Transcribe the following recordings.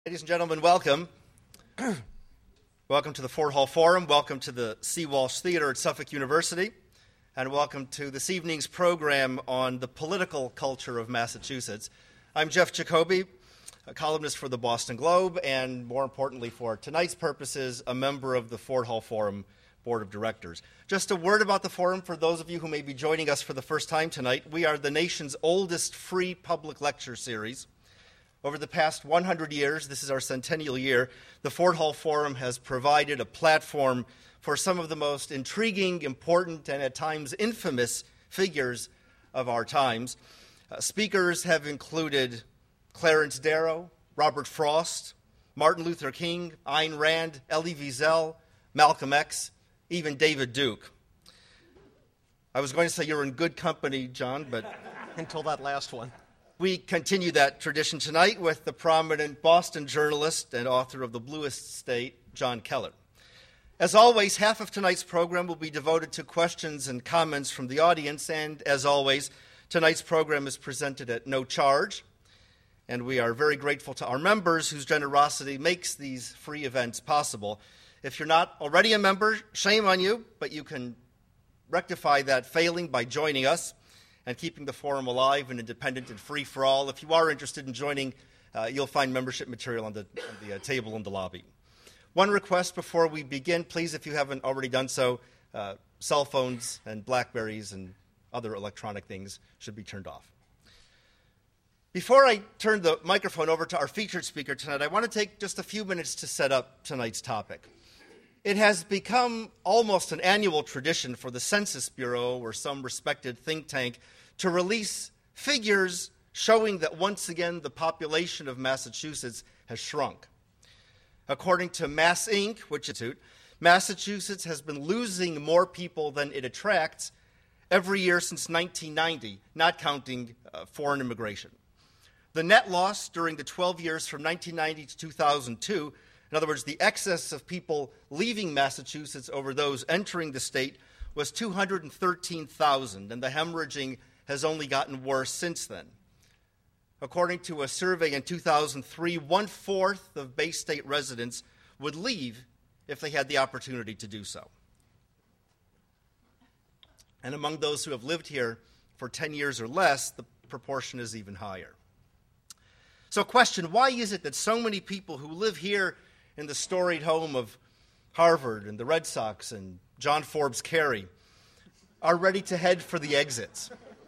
Ladies and gentlemen, welcome. Welcome to the Ford Hall Forum. Welcome to the C. Walsh Theater at Suffolk University. And welcome to this evening's program on the political culture of Massachusetts. I'm Jeff Jacoby, a columnist for the Boston Globe, and more importantly for tonight's purposes, a member of the Ford Hall Forum Board of Directors. Just a word about the forum for those of you who may be joining us for the first time tonight. We are the nation's oldest free public lecture series. Over the past 100 years, this is our centennial year, the Ford Hall Forum has provided a platform for some of the most intriguing, important, and at times infamous figures of our times. Speakers have included Clarence Darrow, Robert Frost, Martin Luther King, Ayn Rand, Elie Wiesel, Malcolm X, even David Duke. I was going to say you're in good company, John, but until that last one. We continue that tradition tonight with the prominent Boston journalist and author of The Bluest State, John Keller. As always, half of tonight's program will be devoted to questions and comments from the audience, and as always, tonight's program is presented at no charge, and we are very grateful to our members whose generosity makes these free events possible. If you're not already a member, shame on you, but you can rectify that failing by joining us and keeping the forum alive and independent and free for all. If you are interested in joining, you'll find membership material on the table in the lobby. One request before we begin, please, if you haven't already done so, cell phones and Blackberries and other electronic things should be turned off. Before I turn the microphone over to our featured speaker tonight, I want to take just a few minutes to set up tonight's topic. It has become almost an annual tradition for the Census Bureau or some respected think tank to release figures showing that once again the population of Massachusetts has shrunk. According to Mass Inc., Massachusetts has been losing more people than it attracts every year since 1990, not counting foreign immigration. The net loss during the 12 years from 1990 to 2002, in other words, the excess of people leaving Massachusetts over those entering the state, was 213,000, and the hemorrhaging has only gotten worse since then. According to a survey in 2003, 1/4 of Bay State residents would leave if they had the opportunity to do so. And among those who have lived here for 10 years or less, the proportion is even higher. So question, why is it that so many people who live here in the storied home of Harvard and the Red Sox and John Forbes Carey are ready to head for the exits?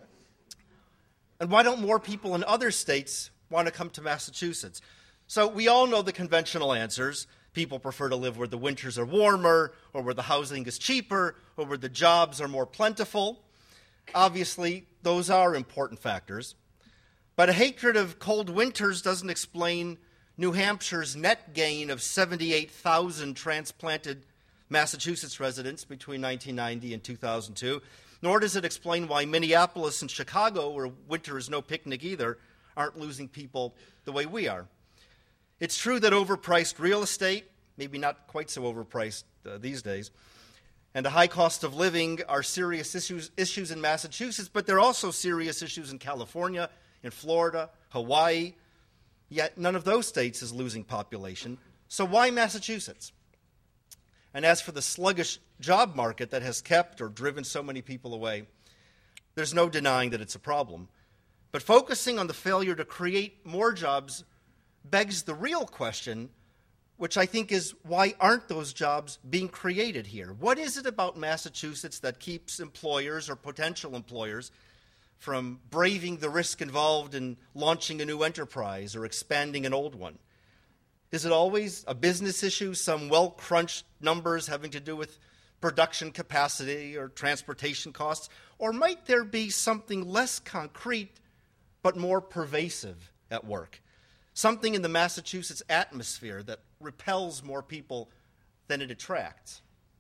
And why don't more people in other states want to come to Massachusetts? So we all know the conventional answers. People prefer to live where the winters are warmer, or where the housing is cheaper, or where the jobs are more plentiful. Obviously, those are important factors. But a hatred of cold winters doesn't explain New Hampshire's net gain of 78,000 transplanted Massachusetts residents between 1990 and 2002, nor does it explain why Minneapolis and Chicago, where winter is no picnic either, aren't losing people the way we are. It's true that overpriced real estate, maybe not quite so overpriced these days, and a high cost of living are serious issues in Massachusetts, but they're also serious issues in California, in Florida, Hawaii. Yet none of those states is losing population. So why Massachusetts? And as for the sluggish job market that has kept or driven so many people away, there's no denying that it's a problem. But focusing on the failure to create more jobs begs the real question, which I think is, why aren't those jobs being created here? What is it about Massachusetts that keeps employers or potential employers from braving the risk involved in launching a new enterprise or expanding an old one? Is it always a business issue, some well-crunched numbers having to do with production capacity or transportation costs? Or might there be something less concrete but more pervasive at work? Something in the Massachusetts atmosphere that repels more people than it attracts?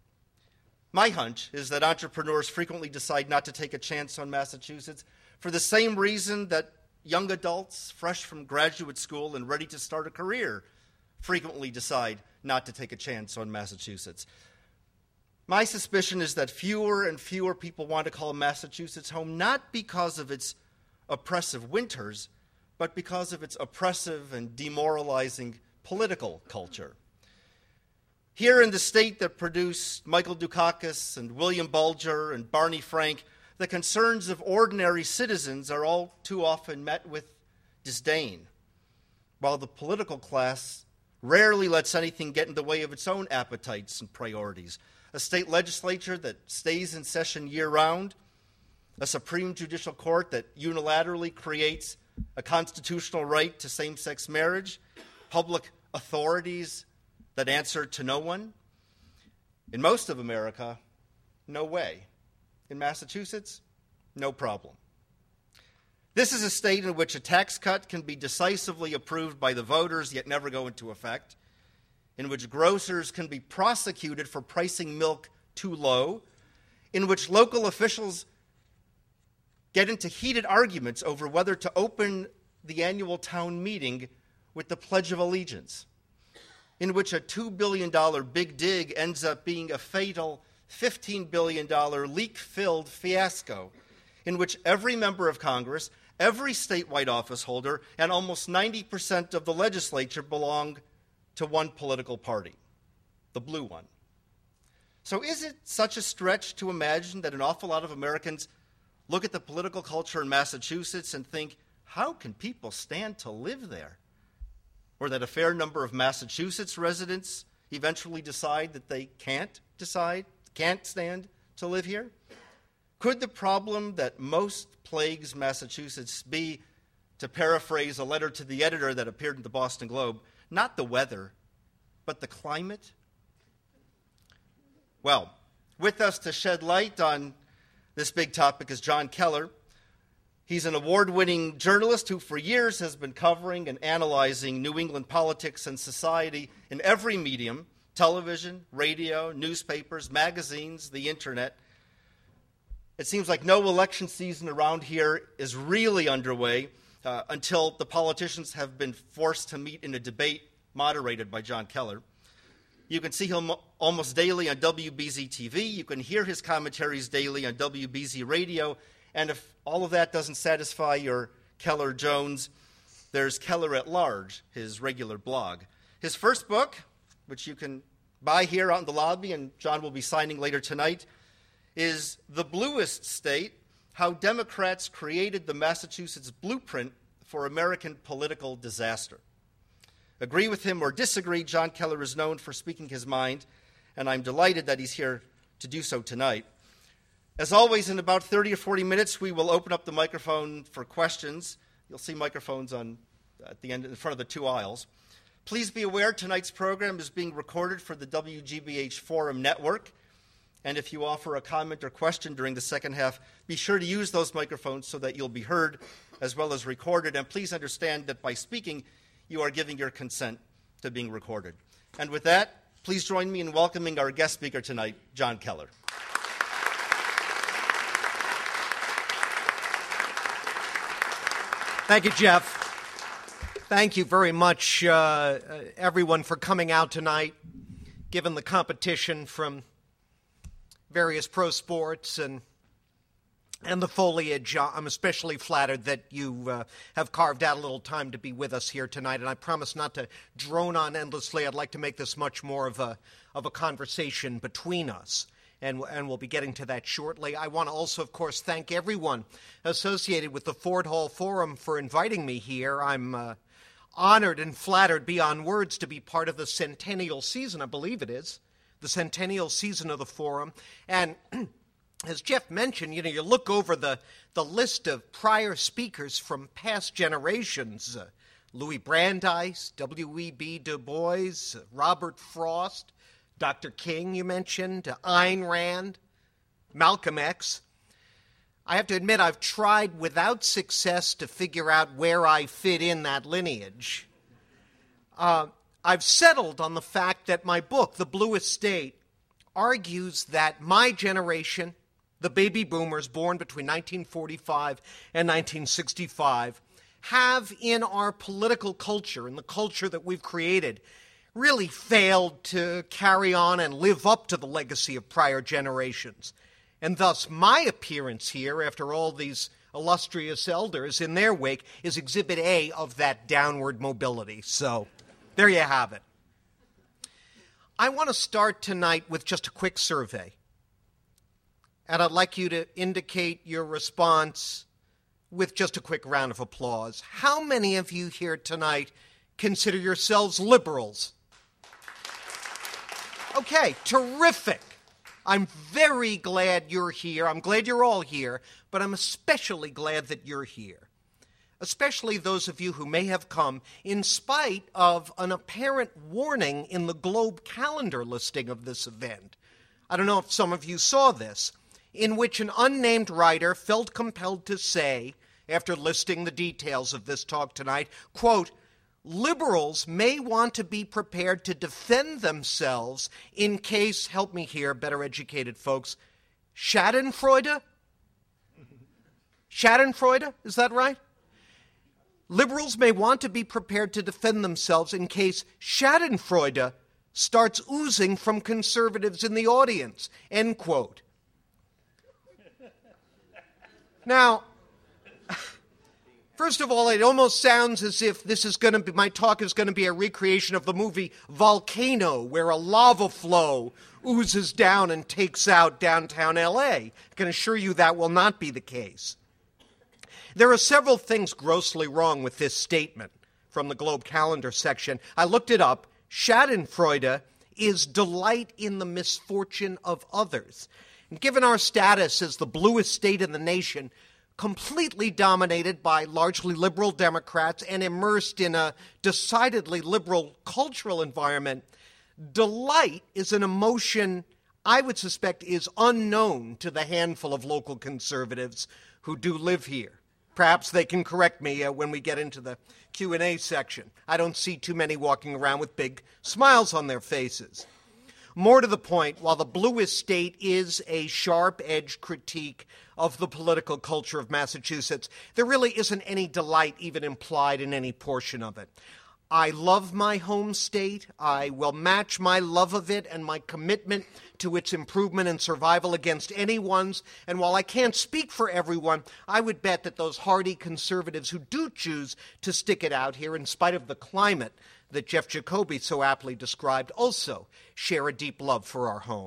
My hunch is that entrepreneurs frequently decide not to take a chance on Massachusetts for the same reason that young adults fresh from graduate school and ready to start a career frequently decide not to take a chance on Massachusetts. My suspicion is that fewer and fewer people want to call Massachusetts home, not because of its oppressive winters, but because of its oppressive and demoralizing political culture. Here in the state that produced Michael Dukakis and William Bulger and Barney Frank, the concerns of ordinary citizens are all too often met with disdain, while the political class rarely lets anything get in the way of its own appetites and priorities. A state legislature that stays in session year-round, a Supreme Judicial Court that unilaterally creates a constitutional right to same-sex marriage, public authorities that answer to no one. In most of America, no way. In Massachusetts, no problem. This is a state in which a tax cut can be decisively approved by the voters yet never go into effect, in which grocers can be prosecuted for pricing milk too low, in which local officials get into heated arguments over whether to open the annual town meeting with the Pledge of Allegiance, in which a $2 billion big dig ends up being a fatal $15 billion leak-filled fiasco, in which every member of Congress, every statewide office holder, and almost 90% of the legislature belong to one political party, the blue one. So is it such a stretch to imagine that an awful lot of Americans look at the political culture in Massachusetts and think, how can people stand to live there? Or that a fair number of Massachusetts residents eventually decide that they can't stand to live here? Could the problem that most plagues Massachusetts be, to paraphrase a letter to the editor that appeared in the Boston Globe, not the weather, but the climate? Well, with us to shed light on this big topic is John Keller. He's an award-winning journalist who for years has been covering and analyzing New England politics and society in every medium: television, radio, newspapers, magazines, the internet. It seems like no election season around here is really underway until the politicians have been forced to meet in a debate moderated by John Keller. You can see him almost daily on WBZ TV. You can hear his commentaries daily on WBZ Radio. And if all of that doesn't satisfy your Keller Jones, there's Keller at Large, his regular blog. His first book, which you can buy here out in the lobby, and John will be signing later tonight, is The Bluest State: How Democrats Created the Massachusetts Blueprint for American Political Disaster. Agree with him or disagree, John Keller is known for speaking his mind, and I'm delighted that he's here to do so tonight. As always, in about 30 or 40 minutes, we will open up the microphone for questions. You'll see microphones at the end, in front of the two aisles. Please be aware tonight's program is being recorded for the WGBH Forum Network. And if you offer a comment or question during the second half, be sure to use those microphones so that you'll be heard as well as recorded. And please understand that by speaking, you are giving your consent to being recorded. And with that, please join me in welcoming our guest speaker tonight, John Keller. Thank you, Jeff. Thank you very much, everyone, for coming out tonight. Given the competition from various pro sports and the foliage, I'm especially flattered that you have carved out a little time to be with us here tonight. And I promise not to drone on endlessly. I'd like to make this much more of a conversation between us. And we'll be getting to that shortly. I want to also, of course, thank everyone associated with the Ford Hall Forum for inviting me here. I'm honored and flattered beyond words to be part of the centennial season, I believe it is, the centennial season of the Forum. And as Jeff mentioned, you look over the list of prior speakers from past generations, Louis Brandeis, W.E.B. Du Bois, Robert Frost, Dr. King, you mentioned, Ayn Rand, Malcolm X. I have to admit, I've tried without success to figure out where I fit in that lineage. I've settled on the fact that my book, The Bluest State, argues that my generation, the baby boomers born between 1945 and 1965, have in our political culture, in the culture that we've created, really failed to carry on and live up to the legacy of prior generations. And thus, my appearance here, after all these illustrious elders in their wake, is Exhibit A of that downward mobility. So, There you have it. I want to start tonight with just a quick survey. And I'd like you to indicate your response with just a quick round of applause. How many of you here tonight consider yourselves liberals? Okay, terrific. I'm very glad you're here. I'm glad you're all here, but I'm especially glad that you're here. Especially those of you who may have come in spite of an apparent warning in the Globe calendar listing of this event. I don't know if some of you saw this, in which an unnamed writer felt compelled to say, after listing the details of this talk tonight, quote, liberals may want to be prepared to defend themselves in case, help me here, better educated folks, Schadenfreude? Schadenfreude, is that right? Liberals may want to be prepared to defend themselves in case Schadenfreude starts oozing from conservatives in the audience, end quote. Now, first of all, it almost sounds as if this is going to be, my talk is going to be a recreation of the movie Volcano, where a lava flow oozes down and takes out downtown L.A. I can assure you that will not be the case. There are several things grossly wrong with this statement from the Globe calendar section. I looked it up. Schadenfreude is delight in the misfortune of others. And given our status as the bluest state in the nation, completely dominated by largely liberal Democrats and immersed in a decidedly liberal cultural environment, delight is an emotion I would suspect is unknown to the handful of local conservatives who do live here. Perhaps they can correct me when we get into the Q&A section. I don't see too many walking around with big smiles on their faces. More to the point, while the bluest state is a sharp-edged critique of the political culture of Massachusetts, there really isn't any delight even implied in any portion of it. I love my home state. I will match my love of it and my commitment to its improvement and survival against anyone's. And while I can't speak for everyone, I would bet that those hardy conservatives who do choose to stick it out here in spite of the climate that Jeff Jacoby so aptly described also share a deep love for our home.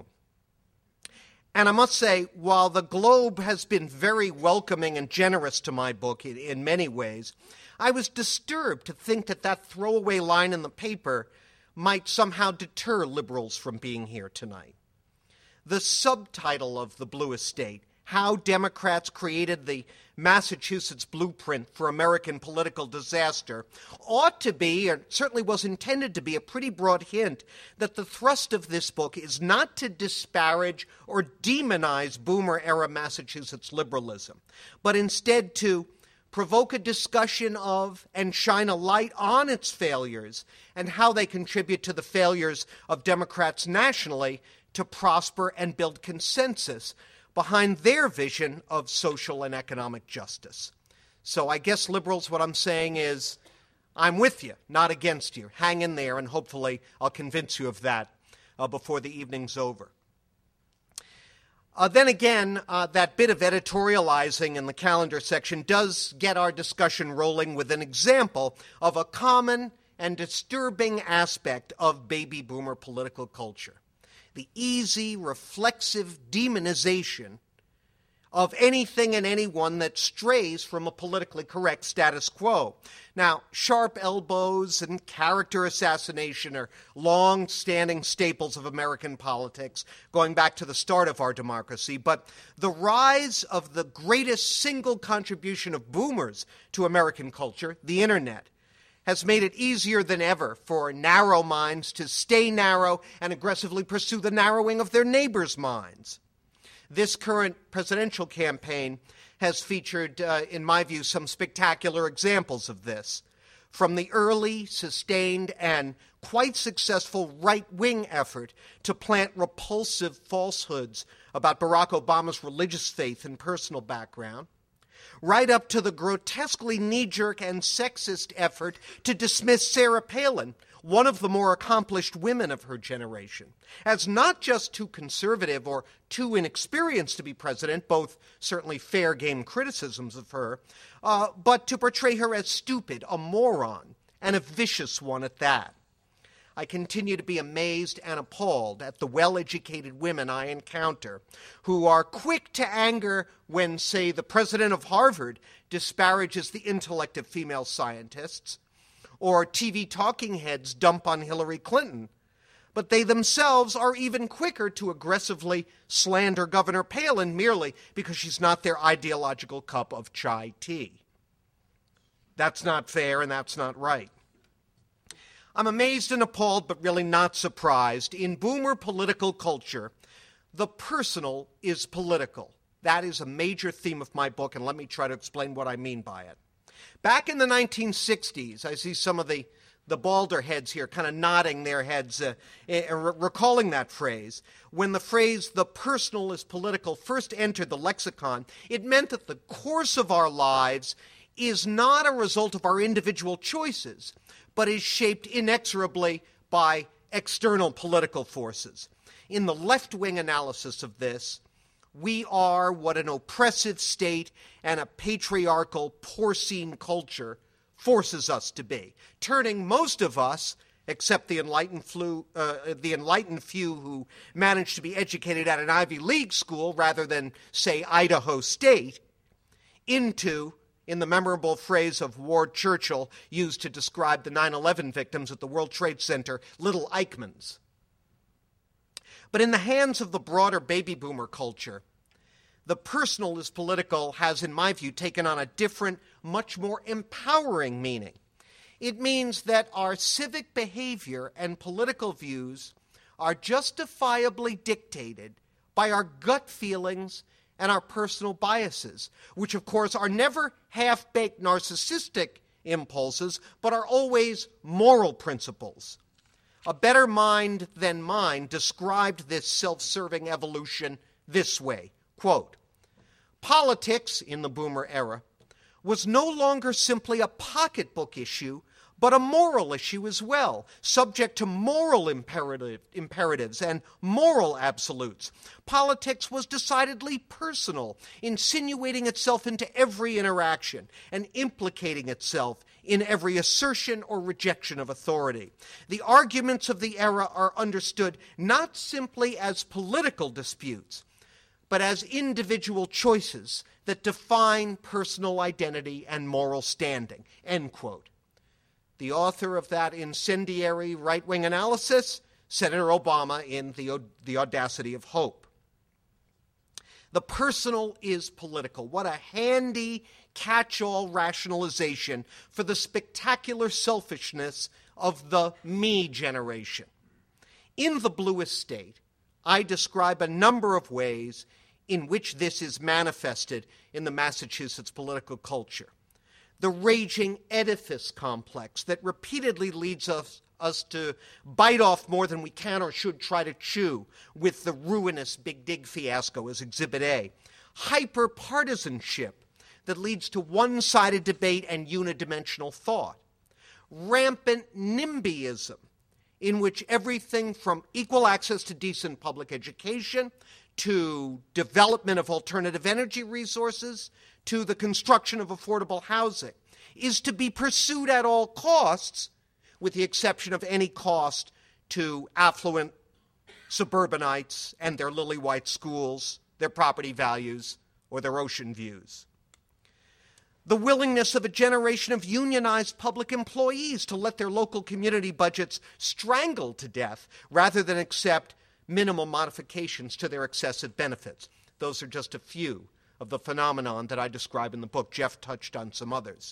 And I must say, while the Globe has been very welcoming and generous to my book in many ways, I was disturbed to think that that throwaway line in the paper might somehow deter liberals from being here tonight. The subtitle of The Bluest State, How Democrats Created the Massachusetts Blueprint for American Political Disaster, ought to be, or certainly was intended to be, a pretty broad hint that the thrust of this book is not to disparage or demonize boomer-era Massachusetts liberalism, but instead to provoke a discussion of and shine a light on its failures and how they contribute to the failures of Democrats nationally to prosper and build consensus behind their vision of social and economic justice. So I guess, liberals, what I'm saying is I'm with you, not against you. Hang in there, and hopefully I'll convince you of that before the evening's over. Then again, that bit of editorializing in the calendar section does get our discussion rolling with an example of a common and disturbing aspect of baby boomer political culture: the easy, reflexive demonization of anything and anyone that strays from a politically correct status quo. Now, sharp elbows and character assassination are long-standing staples of American politics, going back to the start of our democracy, but the rise of the greatest single contribution of boomers to American culture, the Internet, has made it easier than ever for narrow minds to stay narrow and aggressively pursue the narrowing of their neighbors' minds. This current presidential campaign has featured, in my view, some spectacular examples of this. From the early, sustained, and quite successful right-wing effort to plant repulsive falsehoods about Barack Obama's religious faith and personal background, right up to the grotesquely knee-jerk and sexist effort to dismiss Sarah Palin, one of the more accomplished women of her generation, as not just too conservative or too inexperienced to be president, both certainly fair game criticisms of her, but to portray her as stupid, a moron, and a vicious one at that. I continue to be amazed and appalled at the well-educated women I encounter who are quick to anger when, say, the president of Harvard disparages the intellect of female scientists, or TV talking heads dump on Hillary Clinton. But they themselves are even quicker to aggressively slander Governor Palin merely because she's not their ideological cup of chai tea. That's not fair and that's not right. I'm amazed and appalled, but really not surprised. In boomer political culture, the personal is political. That is a major theme of my book, and let me try to explain what I mean by it. Back in the 1960s, I see some of the balder heads here kind of nodding their heads, recalling that phrase. When the phrase, the personal is political, first entered the lexicon, it meant that the course of our lives is not a result of our individual choices, but is shaped inexorably by external political forces. In the left-wing analysis of this, we are what an oppressive state and a patriarchal, porcine culture forces us to be, turning most of us, except the enlightened few who managed to be educated at an Ivy League school rather than, say, Idaho State, into, in the memorable phrase of Ward Churchill used to describe the 9/11 victims at the World Trade Center, little Eichmanns. But in the hands of the broader baby boomer culture, the personal is political has, in my view, taken on a different, much more empowering meaning. It means that our civic behavior and political views are justifiably dictated by our gut feelings and our personal biases, which, of course, are never half-baked narcissistic impulses, but are always moral principles. A better mind than mine described this self-serving evolution this way, quote, politics in the boomer era was no longer simply a pocketbook issue, but a moral issue as well, subject to moral imperatives and moral absolutes. Politics was decidedly personal, insinuating itself into every interaction and implicating itself in every assertion or rejection of authority. The arguments of the era are understood not simply as political disputes, but as individual choices that define personal identity and moral standing, end quote. The author of that incendiary right-wing analysis, Senator Obama in The Audacity of Hope. The personal is political. What a handy catch-all rationalization for the spectacular selfishness of the me generation. In The Bluest State, I describe a number of ways in which this is manifested in the Massachusetts political culture. The raging edifice complex that repeatedly leads us to bite off more than we can or should try to chew, with the ruinous Big Dig fiasco as Exhibit A. Hyper-partisanship that leads to one-sided debate and unidimensional thought. Rampant NIMBYism, in which everything from equal access to decent public education to development of alternative energy resources to the construction of affordable housing is to be pursued at all costs, with the exception of any cost to affluent suburbanites and their lily-white schools, their property values, or their ocean views. The willingness of a generation of unionized public employees to let their local community budgets strangle to death rather than accept minimal modifications to their excessive benefits. Those are just a few of the phenomenon that I describe in the book. Jeff touched on some others.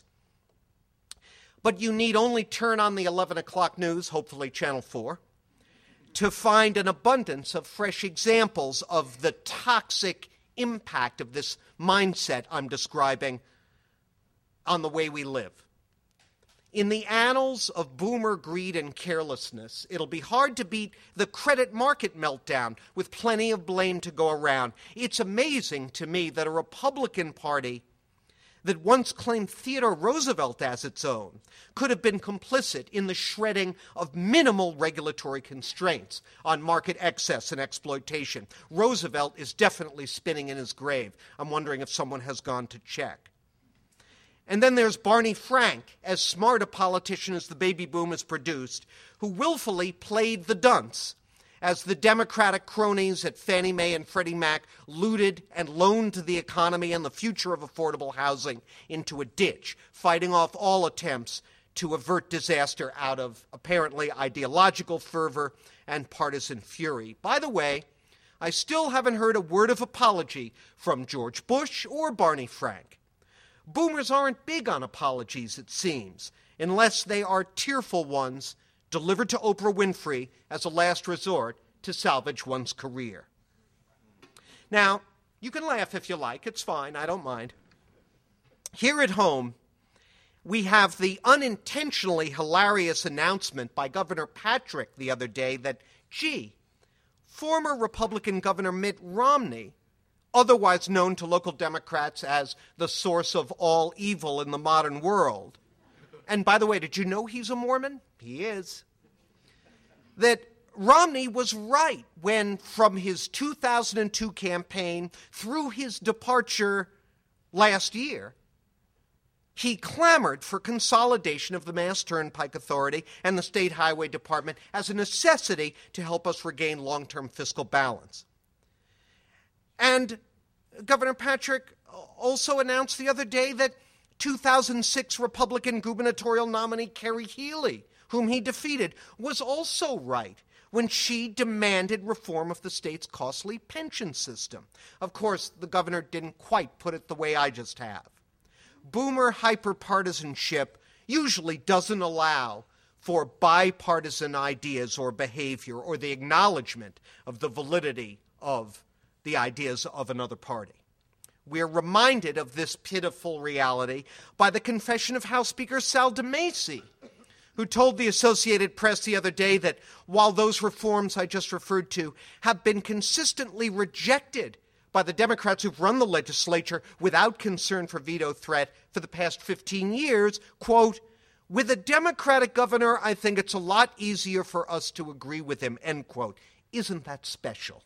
But you need only turn on the 11 o'clock news, hopefully Channel 4, to find an abundance of fresh examples of the toxic impact of this mindset I'm describing on the way we live. In the annals of boomer greed and carelessness, it'll be hard to beat the credit market meltdown with plenty of blame to go around. It's amazing to me that a Republican Party that once claimed Theodore Roosevelt as its own could have been complicit in the shredding of minimal regulatory constraints on market excess and exploitation. Roosevelt is definitely spinning in his grave. I'm wondering if someone has gone to check. And then there's Barney Frank, as smart a politician as the baby boom has produced, who willfully played the dunce as the Democratic cronies at Fannie Mae and Freddie Mac looted and loaned the economy and the future of affordable housing into a ditch, fighting off all attempts to avert disaster out of apparently ideological fervor and partisan fury. By the way, I still haven't heard a word of apology from George Bush or Barney Frank. Boomers aren't big on apologies, it seems, unless they are tearful ones delivered to Oprah Winfrey as a last resort to salvage one's career. Now, you can laugh if you like. It's fine. I don't mind. Here at home, we have the unintentionally hilarious announcement by Governor Patrick the other day that, gee, former Republican Governor Mitt Romney, otherwise known to local Democrats as the source of all evil in the modern world. And by the way, did you know he's a Mormon? He is. That Romney was right when, from his 2002 campaign through his departure last year, he clamored for consolidation of the Mass Turnpike Authority and the State Highway Department as a necessity to help us regain long-term fiscal balance. And Governor Patrick also announced the other day that 2006 Republican gubernatorial nominee Kerry Healy, whom he defeated, was also right when she demanded reform of the state's costly pension system. Of course, the governor didn't quite put it the way I just have. Boomer hyperpartisanship usually doesn't allow for bipartisan ideas or behavior or the acknowledgement of the validity of the ideas of another party. We are reminded of this pitiful reality by the confession of House Speaker Sal DeMacy, who told the Associated Press the other day that while those reforms I just referred to have been consistently rejected by the Democrats who've run the legislature without concern for veto threat for the past 15 years, quote, with a Democratic governor, I think it's a lot easier for us to agree with him, end quote. Isn't that special?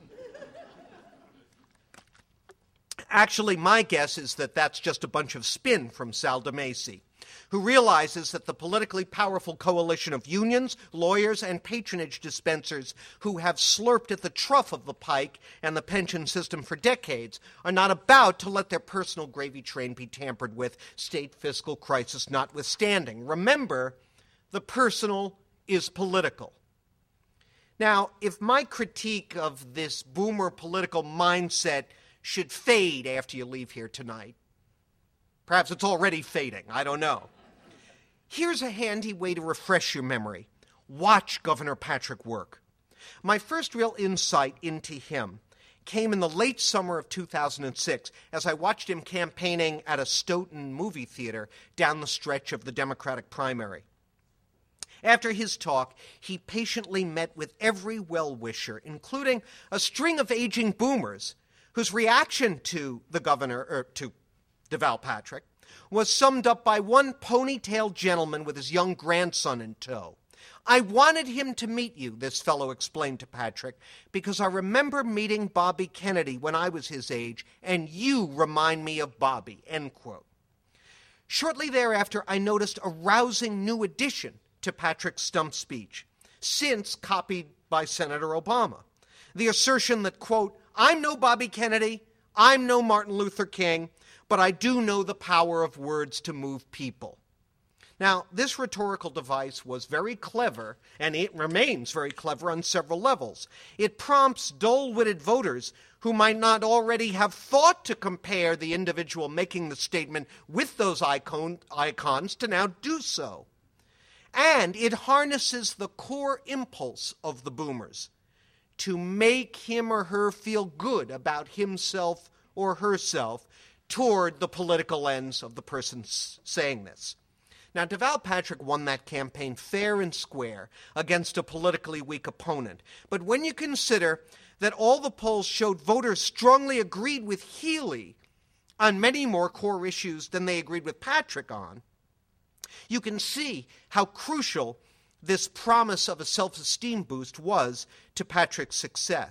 Actually, my guess is that that's just a bunch of spin from Sal DeMacy, who realizes that the politically powerful coalition of unions, lawyers, and patronage dispensers who have slurped at the trough of the pike and the pension system for decades are not about to let their personal gravy train be tampered with, state fiscal crisis notwithstanding. Remember, the personal is political. Now, if my critique of this boomer political mindset should fade after you leave here tonight, perhaps it's already fading, I don't know. Here's a handy way to refresh your memory. Watch Governor Patrick work. My first real insight into him came in the late summer of 2006 as I watched him campaigning at a Stoughton movie theater down the stretch of the Democratic primary. After his talk, he patiently met with every well-wisher, including a string of aging boomers whose reaction to the governor, to Deval Patrick, was summed up by one ponytailed gentleman with his young grandson in tow. I wanted him to meet you, this fellow explained to Patrick, because I remember meeting Bobby Kennedy when I was his age, and you remind me of Bobby, end quote. Shortly thereafter, I noticed a rousing new addition to Patrick's stump speech, since copied by Senator Obama. The assertion that, quote, I'm no Bobby Kennedy, I'm no Martin Luther King, but I do know the power of words to move people. Now, this rhetorical device was very clever, and it remains very clever on several levels. It prompts dull-witted voters who might not already have thought to compare the individual making the statement with those icons to now do so. And it harnesses the core impulse of the boomers to make him or her feel good about himself or herself toward the political ends of the person saying this. Now, Deval Patrick won that campaign fair and square against a politically weak opponent. But when you consider that all the polls showed voters strongly agreed with Healy on many more core issues than they agreed with Patrick on, you can see how crucial this promise of a self-esteem boost was to Patrick's success.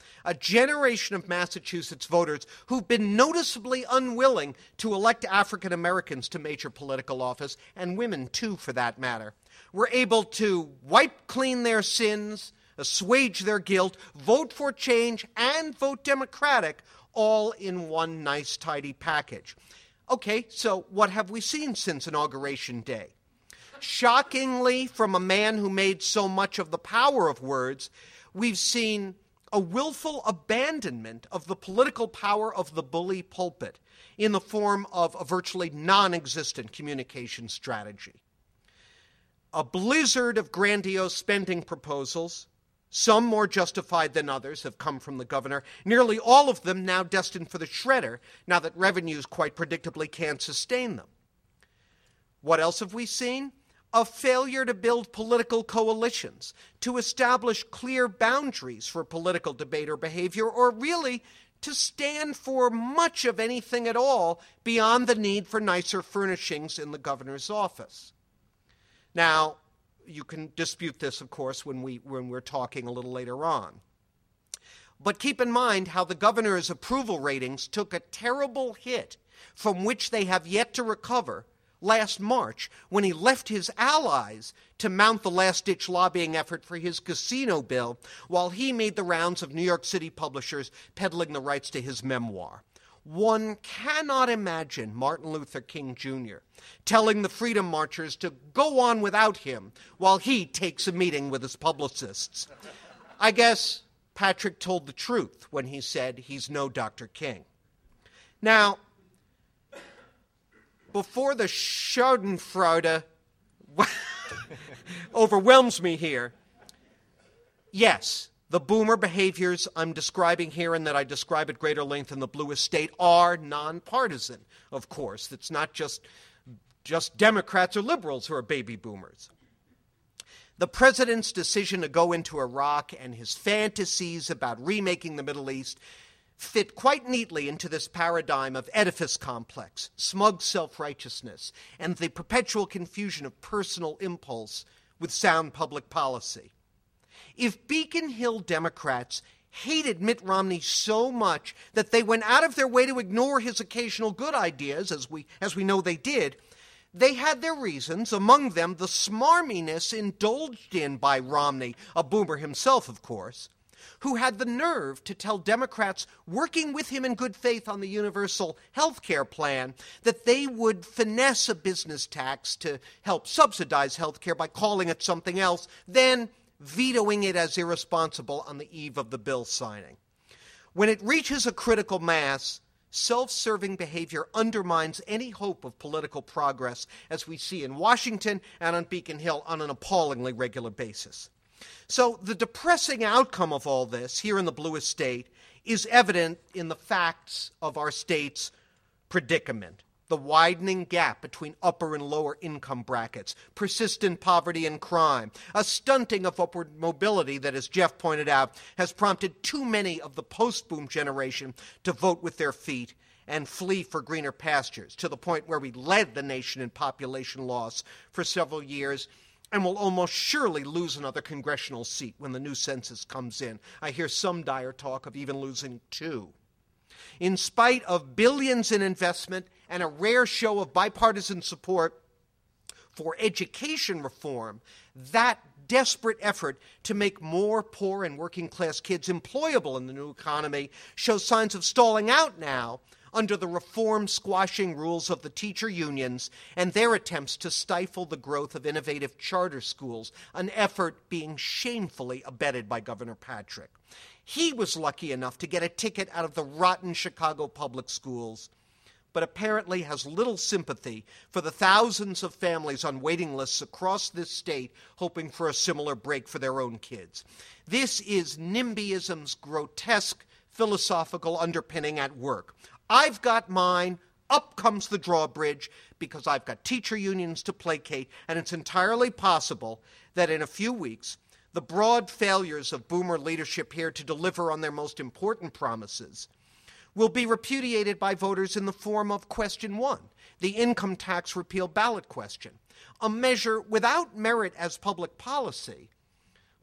A generation of Massachusetts voters who've been noticeably unwilling to elect African Americans to major political office, and women too for that matter, were able to wipe clean their sins, assuage their guilt, vote for change, and vote Democratic, all in one nice, tidy package. Okay, so what have we seen since Inauguration Day? Shockingly, from a man who made so much of the power of words, we've seen a willful abandonment of the political power of the bully pulpit in the form of a virtually non-existent communication strategy. A blizzard of grandiose spending proposals, some more justified than others, have come from the governor, nearly all of them now destined for the shredder, now that revenues quite predictably can't sustain them. What else have we seen? A failure to build political coalitions, to establish clear boundaries for political debate or behavior, or really to stand for much of anything at all beyond the need for nicer furnishings in the governor's office. Now, you can dispute this, of course, when we're talking a little later on. But keep in mind how the governor's approval ratings took a terrible hit from which they have yet to recover last March, when he left his allies to mount the last-ditch lobbying effort for his casino bill, while he made the rounds of New York City publishers peddling the rights to his memoir. One cannot imagine Martin Luther King Jr. telling the Freedom Marchers to go on without him while he takes a meeting with his publicists. I guess Patrick told the truth when he said he's no Dr. King. Now, before the Schadenfreude overwhelms me here, yes, the boomer behaviors I'm describing here and that I describe at greater length in The Bluest State are nonpartisan, of course. It's not just Democrats or liberals who are baby boomers. The president's decision to go into Iraq and his fantasies about remaking the Middle East fit quite neatly into this paradigm of edifice complex, smug self-righteousness, and the perpetual confusion of personal impulse with sound public policy. If Beacon Hill Democrats hated Mitt Romney so much that they went out of their way to ignore his occasional good ideas, as we know they did, they had their reasons, among them the smarminess indulged in by Romney, a boomer himself, of course, who had the nerve to tell Democrats working with him in good faith on the universal health care plan that they would finesse a business tax to help subsidize health care by calling it something else, then vetoing it as irresponsible on the eve of the bill signing. When it reaches a critical mass, self-serving behavior undermines any hope of political progress, as we see in Washington and on Beacon Hill on an appallingly regular basis. So the depressing outcome of all this here in the Bluest State is evident in the facts of our state's predicament. The widening gap between upper and lower income brackets, persistent poverty and crime, a stunting of upward mobility that, as Jeff pointed out, has prompted too many of the post-boom generation to vote with their feet and flee for greener pastures, to the point where we led the nation in population loss for several years and will almost surely lose another congressional seat when the new census comes in. I hear some dire talk of even losing 2. In spite of billions in investment and a rare show of bipartisan support for education reform, that desperate effort to make more poor and working-class kids employable in the new economy shows signs of stalling out now under the reform-squashing rules of the teacher unions and their attempts to stifle the growth of innovative charter schools, an effort being shamefully abetted by Governor Patrick. He was lucky enough to get a ticket out of the rotten Chicago public schools, but apparently has little sympathy for the thousands of families on waiting lists across this state hoping for a similar break for their own kids. This is NIMBYism's grotesque philosophical underpinning at work. I've got mine, up comes the drawbridge, because I've got teacher unions to placate, and it's entirely possible that in a few weeks, the broad failures of boomer leadership here to deliver on their most important promises will be repudiated by voters in the form of Question 1, the income tax repeal ballot question, a measure without merit as public policy,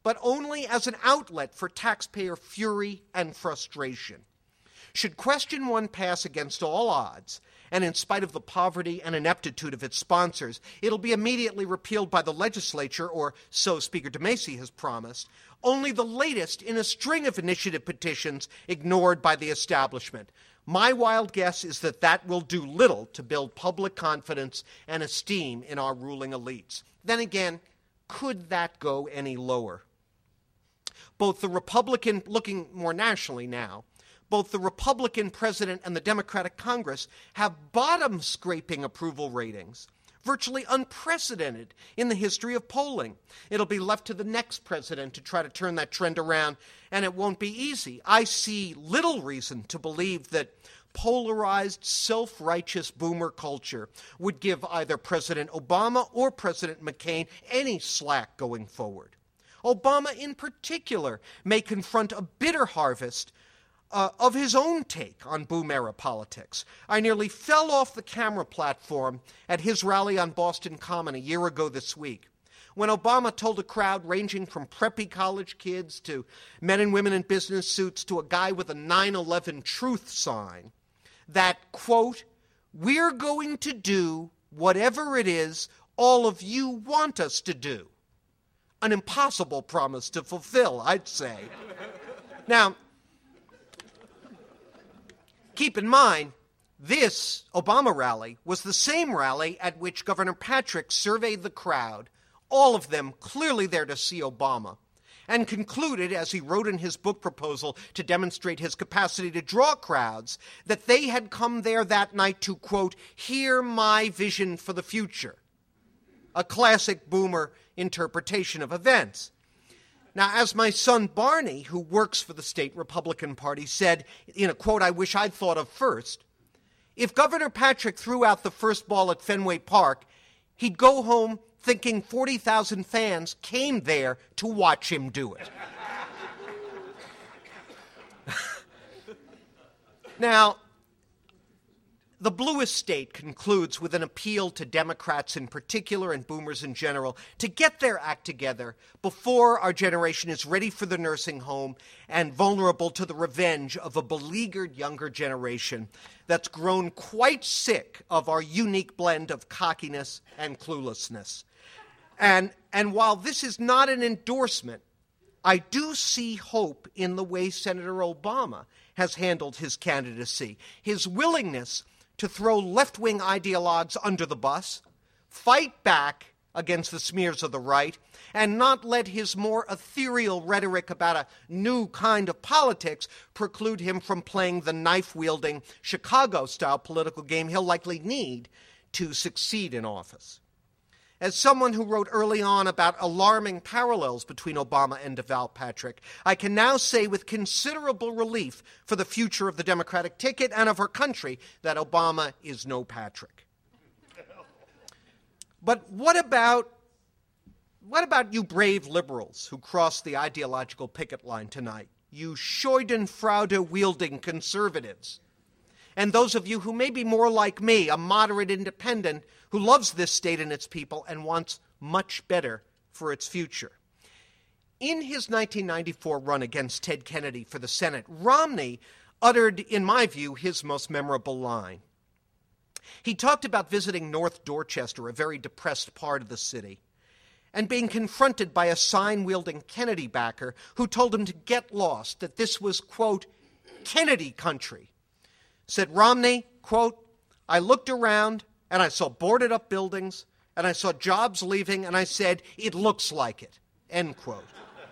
but only as an outlet for taxpayer fury and frustration. Should Question 1 pass against all odds, and in spite of the poverty and ineptitude of its sponsors, it'll be immediately repealed by the legislature, or so Speaker DeMacy has promised, only the latest in a string of initiative petitions ignored by the establishment. My wild guess is that that will do little to build public confidence and esteem in our ruling elites. Then again, could that go any lower? Both the Republican, looking more nationally now, both the Republican president and the Democratic Congress have bottom-scraping approval ratings, virtually unprecedented in the history of polling. It'll be left to the next president to try to turn that trend around, and it won't be easy. I see little reason to believe that polarized, self-righteous boomer culture would give either President Obama or President McCain any slack going forward. Obama, in particular, may confront a bitter harvest of his own take on boom-era politics. I nearly fell off the camera platform at his rally on Boston Common a year ago this week, when Obama told a crowd ranging from preppy college kids to men and women in business suits to a guy with a 9/11 truth sign that, quote, "We're going to do whatever it is all of you want us to do." An impossible promise to fulfill, I'd say. Now, keep in mind, this Obama rally was the same rally at which Governor Patrick surveyed the crowd, all of them clearly there to see Obama, and concluded, as he wrote in his book proposal to demonstrate his capacity to draw crowds, that they had come there that night to, quote, "hear my vision for the future." A classic boomer interpretation of events. Now, as my son Barney, who works for the state Republican Party, said in a quote I wish I'd thought of first, if Governor Patrick threw out the first ball at Fenway Park, he'd go home thinking 40,000 fans came there to watch him do it. Now, the bluest state concludes with an appeal to Democrats in particular and boomers in general to get their act together before our generation is ready for the nursing home and vulnerable to the revenge of a beleaguered younger generation that's grown quite sick of our unique blend of cockiness and cluelessness. And while this is not an endorsement, I do see hope in the way Senator Obama has handled his candidacy, his willingness to throw left-wing ideologues under the bus, fight back against the smears of the right, and not let his more ethereal rhetoric about a new kind of politics preclude him from playing the knife-wielding Chicago-style political game he'll likely need to succeed in office. As someone who wrote early on about alarming parallels between Obama and Deval Patrick, I can now say with considerable relief for the future of the Democratic ticket and of our country that Obama is no Patrick. But what about you brave liberals who crossed the ideological picket line tonight? You Schadenfreude-wielding conservatives. And those of you who may be more like me, a moderate independent who loves this state and its people and wants much better for its future. In his 1994 run against Ted Kennedy for the Senate, Romney uttered, in my view, his most memorable line. He talked about visiting North Dorchester, a very depressed part of the city, and being confronted by a sign-wielding Kennedy backer who told him to get lost, that this was, quote, Kennedy country. Said Romney, quote, I looked around and I saw boarded up buildings and I saw jobs leaving and I said, it looks like it, end quote.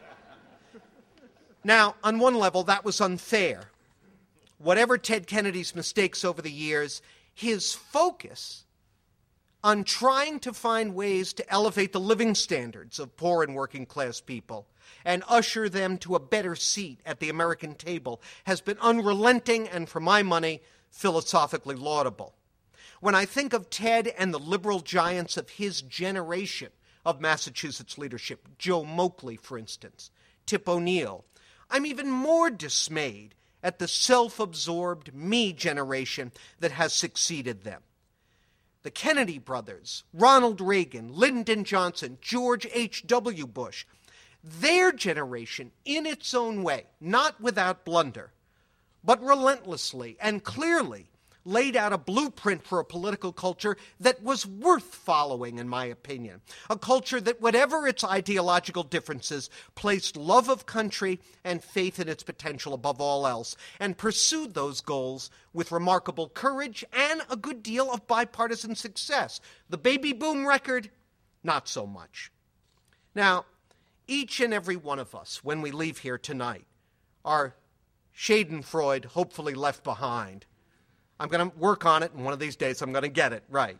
Now, on one level, that was unfair. Whatever Ted Kennedy's mistakes over the years, his focus on trying to find ways to elevate the living standards of poor and working class people and usher them to a better seat at the American table has been unrelenting and, for my money, philosophically laudable. When I think of Ted and the liberal giants of his generation of Massachusetts leadership, Joe Moakley, for instance, Tip O'Neill, I'm even more dismayed at the self-absorbed me generation that has succeeded them. The Kennedy brothers, Ronald Reagan, Lyndon Johnson, George H.W. Bush, Their generation, in its own way, not without blunder, but relentlessly and clearly laid out a blueprint for a political culture that was worth following, in my opinion. A culture that, whatever its ideological differences, placed love of country and faith in its potential above all else, and pursued those goals with remarkable courage and a good deal of bipartisan success. The baby boom record, not so much. Now, each and every one of us, when we leave here tonight, are Schadenfreude hopefully left behind. I'm going to work on it, and one of these days I'm going to get it right.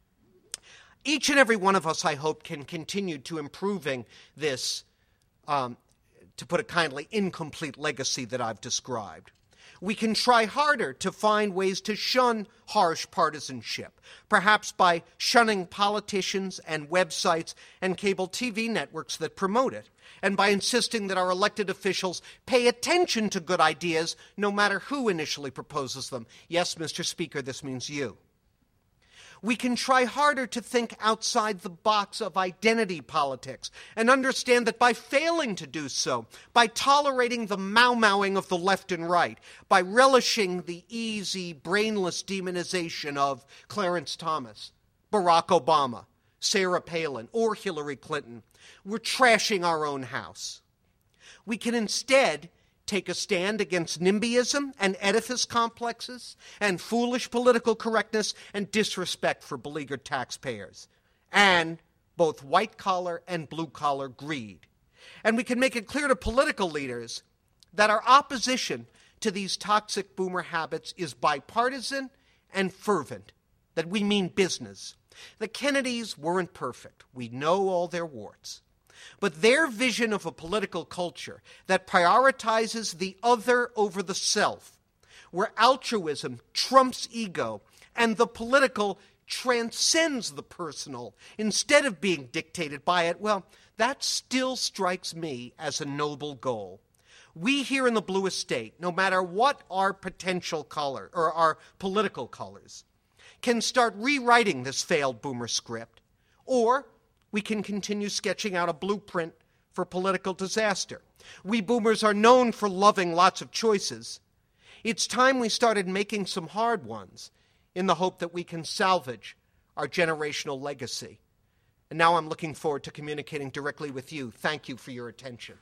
Each and every one of us, I hope, can continue to improving this, to put it kindly, incomplete legacy that I've described. We can try harder to find ways to shun harsh partisanship, perhaps by shunning politicians and websites and cable TV networks that promote it, and by insisting that our elected officials pay attention to good ideas no matter who initially proposes them. Yes, Mr. Speaker, this means you. We can try harder to think outside the box of identity politics and understand that by failing to do so, by tolerating the mau-mauing of the left and right, by relishing the easy, brainless demonization of Clarence Thomas, Barack Obama, Sarah Palin, or Hillary Clinton, we're trashing our own house. We can instead take a stand against NIMBYism and edifice complexes and foolish political correctness and disrespect for beleaguered taxpayers and both white-collar and blue-collar greed. And we can make it clear to political leaders that our opposition to these toxic boomer habits is bipartisan and fervent, that we mean business. The Kennedys weren't perfect. We know all their warts. But their vision of a political culture that prioritizes the other over the self, where altruism trumps ego and the political transcends the personal instead of being dictated by it, well, that still strikes me as a noble goal. We here in the Blue Estate, no matter what our potential color or our political colors, can start rewriting this failed boomer script, or we can continue sketching out a blueprint for political disaster. We boomers are known for loving lots of choices. It's time we started making some hard ones in the hope that we can salvage our generational legacy. And now I'm looking forward to communicating directly with you. Thank you for your attention.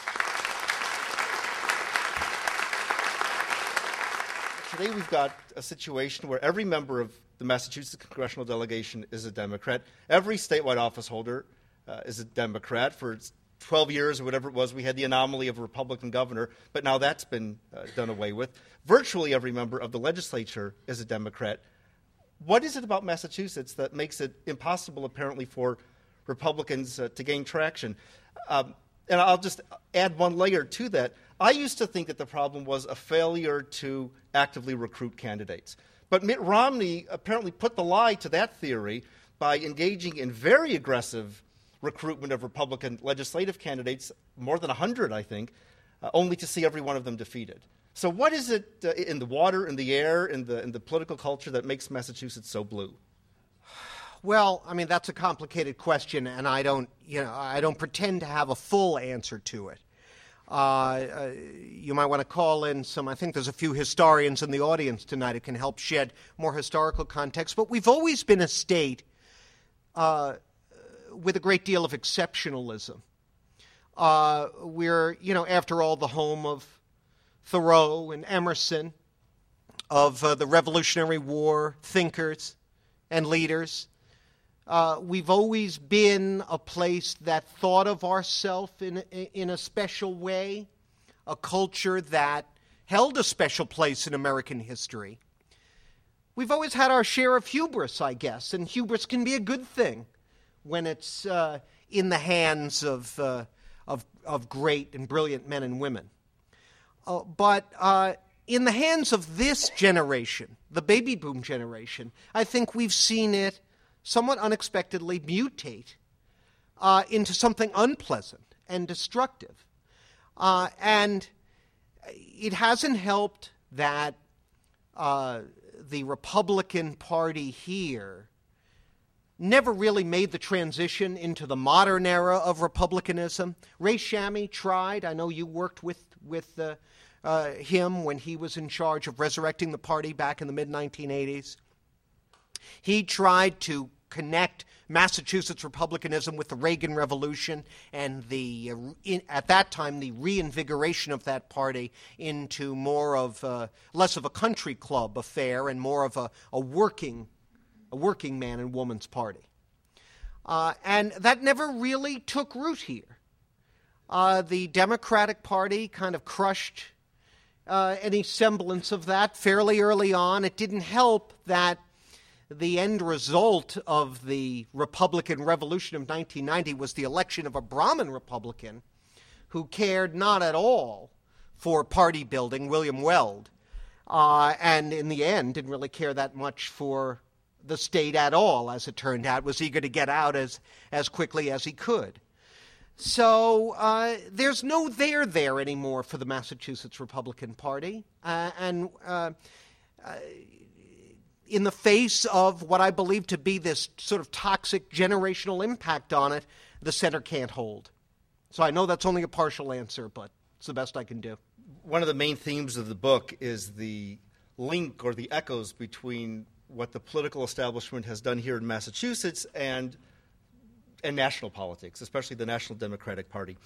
Today we've got a situation where every member of the Massachusetts congressional delegation is a Democrat. Every statewide office holder is a Democrat. For 12 years or whatever it was, we had the anomaly of a Republican governor, but now that's been done away with. Virtually every member of the legislature is a Democrat. What is it about Massachusetts that makes it impossible, apparently, for Republicans to gain traction? And I'll just add one layer to that. I used to think that the problem was a failure to actively recruit candidates. But Mitt Romney apparently put the lie to that theory by engaging in very aggressive recruitment of Republican legislative candidates, more than 100, I think, only to see every one of them defeated. So what is it in the water, in the air, in the political culture that makes Massachusetts so blue? Well, I mean, that's a complicated question, and I don't pretend to have a full answer to it. You might want to call in some, I think there's a few historians in the audience tonight who can help shed more historical context. But we've always been a state with a great deal of exceptionalism. We're, after all, the home of Thoreau and Emerson, of the Revolutionary War thinkers and leaders. We've always been a place that thought of ourselves in a special way, a culture that held a special place in American history. We've always had our share of hubris, I guess, and hubris can be a good thing when it's in the hands of great and brilliant men and women. But in the hands of this generation, the baby boom generation, I think we've seen it somewhat unexpectedly mutate into something unpleasant and destructive. And it hasn't helped that the Republican Party here never really made the transition into the modern era of republicanism. Ray Shammy tried. I know you worked with him when he was in charge of resurrecting the party back in the mid-1980s. He tried to connect Massachusetts republicanism with the Reagan Revolution and at that time the reinvigoration of that party into more of less of a country club affair and more of a working man and woman's party. And that never really took root here. The Democratic Party kind of crushed any semblance of that fairly early on. It didn't help that the end result of the Republican Revolution of 1990 was the election of a Brahmin Republican who cared not at all for party building, William Weld, and in the end didn't really care that much for the state at all, as it turned out, was eager to get out as quickly as he could. So there's no there anymore for the Massachusetts Republican Party, and in the face of what I believe to be this sort of toxic generational impact on it, the center can't hold. So I know that's only a partial answer, but it's the best I can do. One of the main themes of the book is the link or the echoes between what the political establishment has done here in Massachusetts and national politics, especially the National Democratic Party.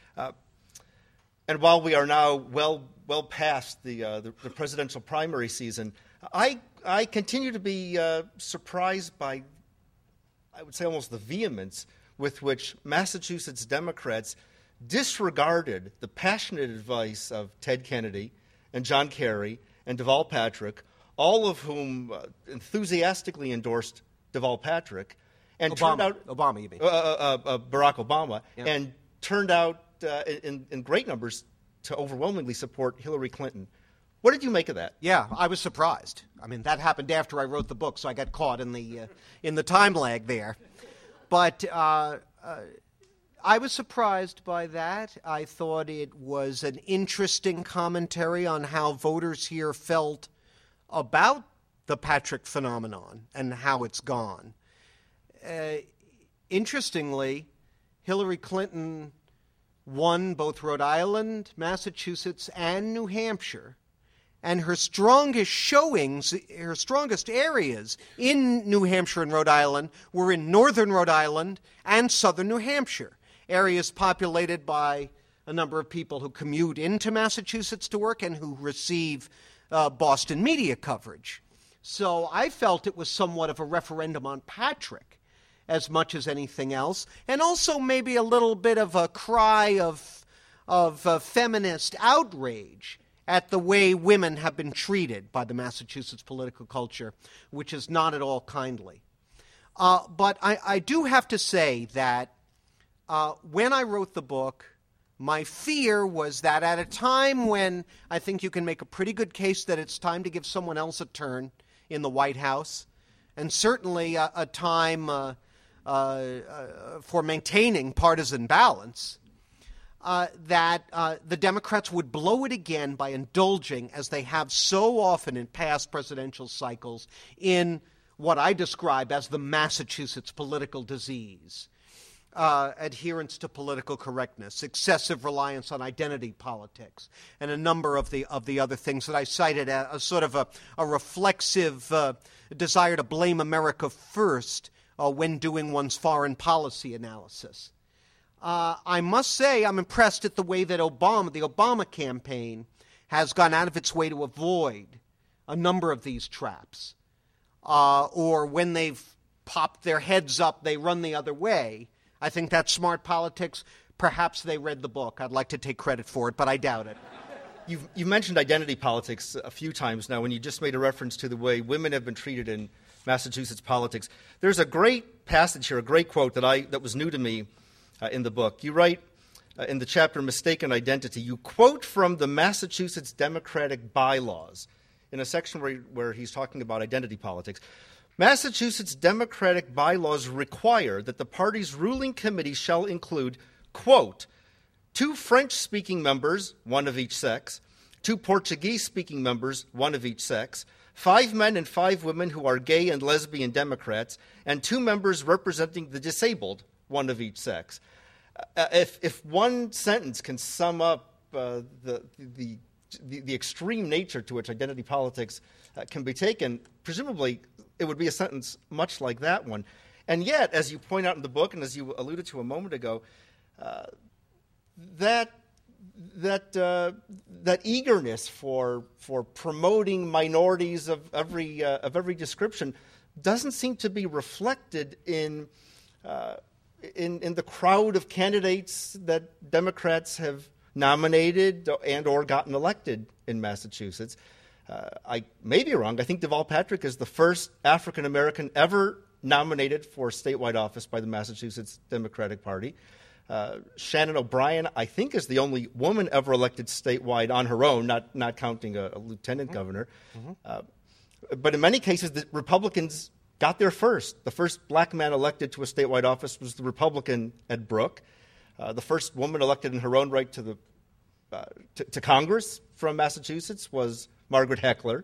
And while we are now well past the presidential primary season, I continue to be surprised by, I would say, almost the vehemence with which Massachusetts Democrats disregarded the passionate advice of Ted Kennedy and John Kerry and Deval Patrick, all of whom enthusiastically endorsed Deval Patrick, and turned out Obama, you mean? Barack Obama, yeah. And turned out in great numbers to overwhelmingly support Hillary Clinton. What did you make of that? Yeah, I was surprised. I mean, that happened after I wrote the book, so I got caught in the time lag there. But I was surprised by that. I thought it was an interesting commentary on how voters here felt about the Patrick phenomenon and how it's gone. Interestingly, Hillary Clinton won both Rhode Island, Massachusetts, and New Hampshire. And her strongest showings, her strongest areas in New Hampshire and Rhode Island were in northern Rhode Island and southern New Hampshire, areas populated by a number of people who commute into Massachusetts to work and who receive Boston media coverage. So I felt it was somewhat of a referendum on Patrick as much as anything else, and also maybe a little bit of a cry of feminist outrage at the way women have been treated by the Massachusetts political culture, which is not at all kindly. But I do have to say that when I wrote the book, my fear was that at a time when I think you can make a pretty good case that it's time to give someone else a turn in the White House, and certainly a time for maintaining partisan balance, that the Democrats would blow it again by indulging, as they have so often in past presidential cycles, in what I describe as the Massachusetts political disease. Adherence to political correctness, excessive reliance on identity politics, and a number of the other things that I cited as sort of a reflexive desire to blame America first when doing one's foreign policy analysis. I must say I'm impressed at the way that the Obama campaign has gone out of its way to avoid a number of these traps. Or when they've popped their heads up, they run the other way. I think that's smart politics. Perhaps they read the book. I'd like to take credit for it, but I doubt it. You've mentioned identity politics a few times now when you just made a reference to the way women have been treated in Massachusetts politics. There's a great passage here, a great quote that was new to me in the book. You write in the chapter Mistaken Identity, you quote from the Massachusetts Democratic bylaws in a section where he's talking about identity politics. Massachusetts Democratic bylaws require that the party's ruling committee shall include, quote, 2 French-speaking members, one of each sex, 2 Portuguese-speaking members, one of each sex, 5 men and 5 women who are gay and lesbian Democrats, and 2 members representing the disabled, one of each sex. If one sentence can sum up the extreme nature to which identity politics can be taken, presumably it would be a sentence much like that one. And yet, as you point out in the book, and as you alluded to a moment ago, that eagerness for promoting minorities of every description doesn't seem to be reflected in the crowd of candidates that Democrats have nominated and or gotten elected in Massachusetts. I may be wrong. I think Deval Patrick is the first African American ever nominated for statewide office by the Massachusetts Democratic Party. Shannon O'Brien, I think, is the only woman ever elected statewide on her own, not counting a lieutenant governor. But in many cases, the Republicans got there first. The first black man elected to a statewide office was the Republican Ed Brooke. The first woman elected in her own right to Congress from Massachusetts was Margaret Heckler.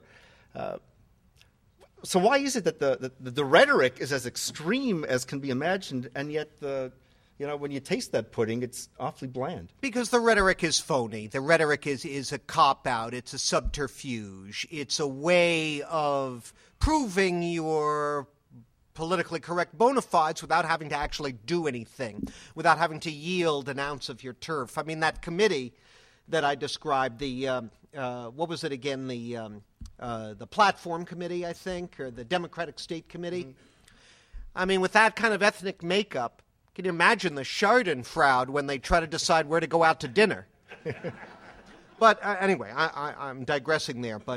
So why is it that the rhetoric is as extreme as can be imagined, and yet when you taste that pudding, it's awfully bland? Because the rhetoric is phony. The rhetoric is a cop-out. It's a subterfuge. It's a way of proving your politically correct bona fides without having to actually do anything, without having to yield an ounce of your turf. I mean, that committee that I described, what was it again? The Platform Committee, I think, or the Democratic State Committee. Mm-hmm. I mean, with that kind of ethnic makeup, can you imagine the Schadenfreude when they try to decide where to go out to dinner? But anyway, I'm digressing there. But,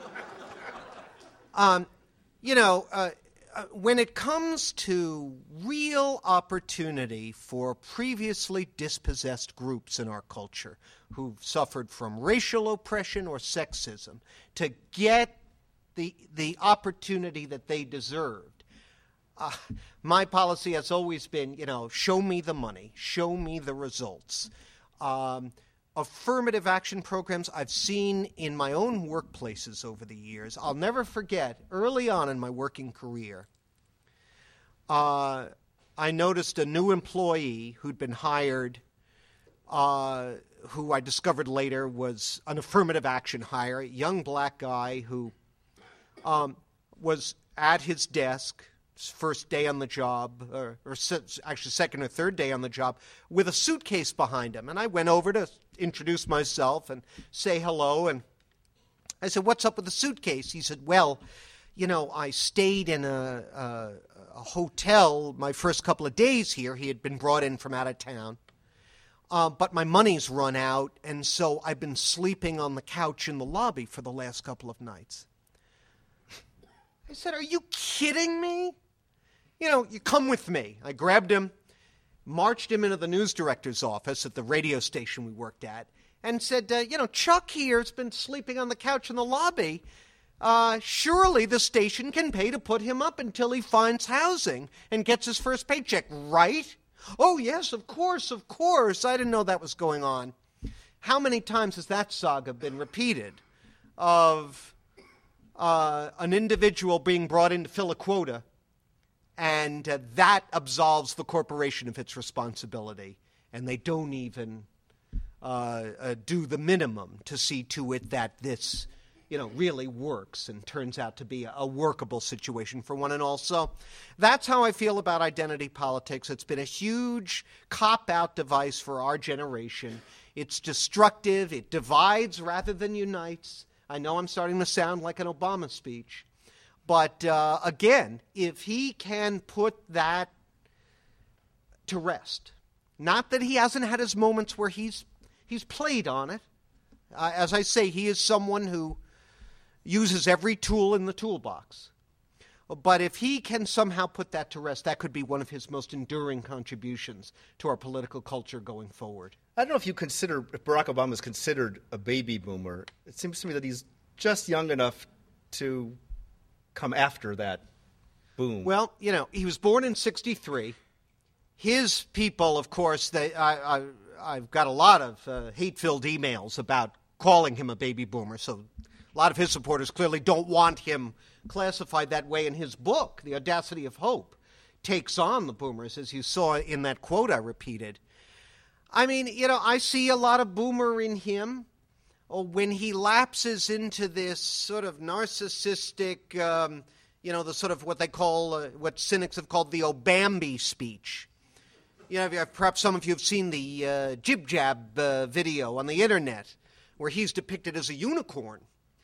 when it comes to real opportunity for previously dispossessed groups in our culture who've suffered from racial oppression or sexism to get the opportunity that they deserved, my policy has always been, show me the money, show me the results. Affirmative action programs I've seen in my own workplaces over the years. I'll never forget, early on in my working career, I noticed a new employee who'd been hired, who I discovered later was an affirmative action hire, a young black guy who was at his desk, his first day on the job, or actually second or third day on the job, with a suitcase behind him. And I went over to introduce myself and say hello, and I said, "What's up with the suitcase?" He said, "Well, I stayed in a hotel my first couple of days here." He had been brought in from out of town. But my money's run out, and so I've been sleeping on the couch in the lobby for the last couple of nights. I said, "Are you kidding me? You come with me." I grabbed him, marched him into the news director's office at the radio station we worked at, and said, "Chuck here's been sleeping on the couch in the lobby. Surely the station can pay to put him up until he finds housing and gets his first paycheck, right?" "Oh, yes, of course. I didn't know that was going on." How many times has that saga been repeated of an individual being brought in to fill a quota, and that absolves the corporation of its responsibility, and they don't even do the minimum to see to it that this really works and turns out to be a workable situation for one and all. So that's how I feel about identity politics. It's been a huge cop-out device for our generation. It's destructive. It divides rather than unites. I know I'm starting to sound like an Obama speech. But again, if he can put that to rest, not that he hasn't had his moments where he's played on it. As I say, he is someone who uses every tool in the toolbox. But if he can somehow put that to rest, that could be one of his most enduring contributions to our political culture going forward. I don't know if Barack Obama is considered a baby boomer. It seems to me that he's just young enough to come after that boom. Well, he was born in 1963. His people, of course, I've got a lot of hate-filled emails about calling him a baby boomer, so A lot of his supporters clearly don't want him classified that way in his book. The Audacity of Hope takes on the boomers, as you saw in that quote I repeated. I mean, I see a lot of boomer in him. When he lapses into this sort of narcissistic, the sort of what they call, what cynics have called the Obambi speech. Perhaps some of you have seen the Jib Jab video on the internet, where he's depicted as a unicorn,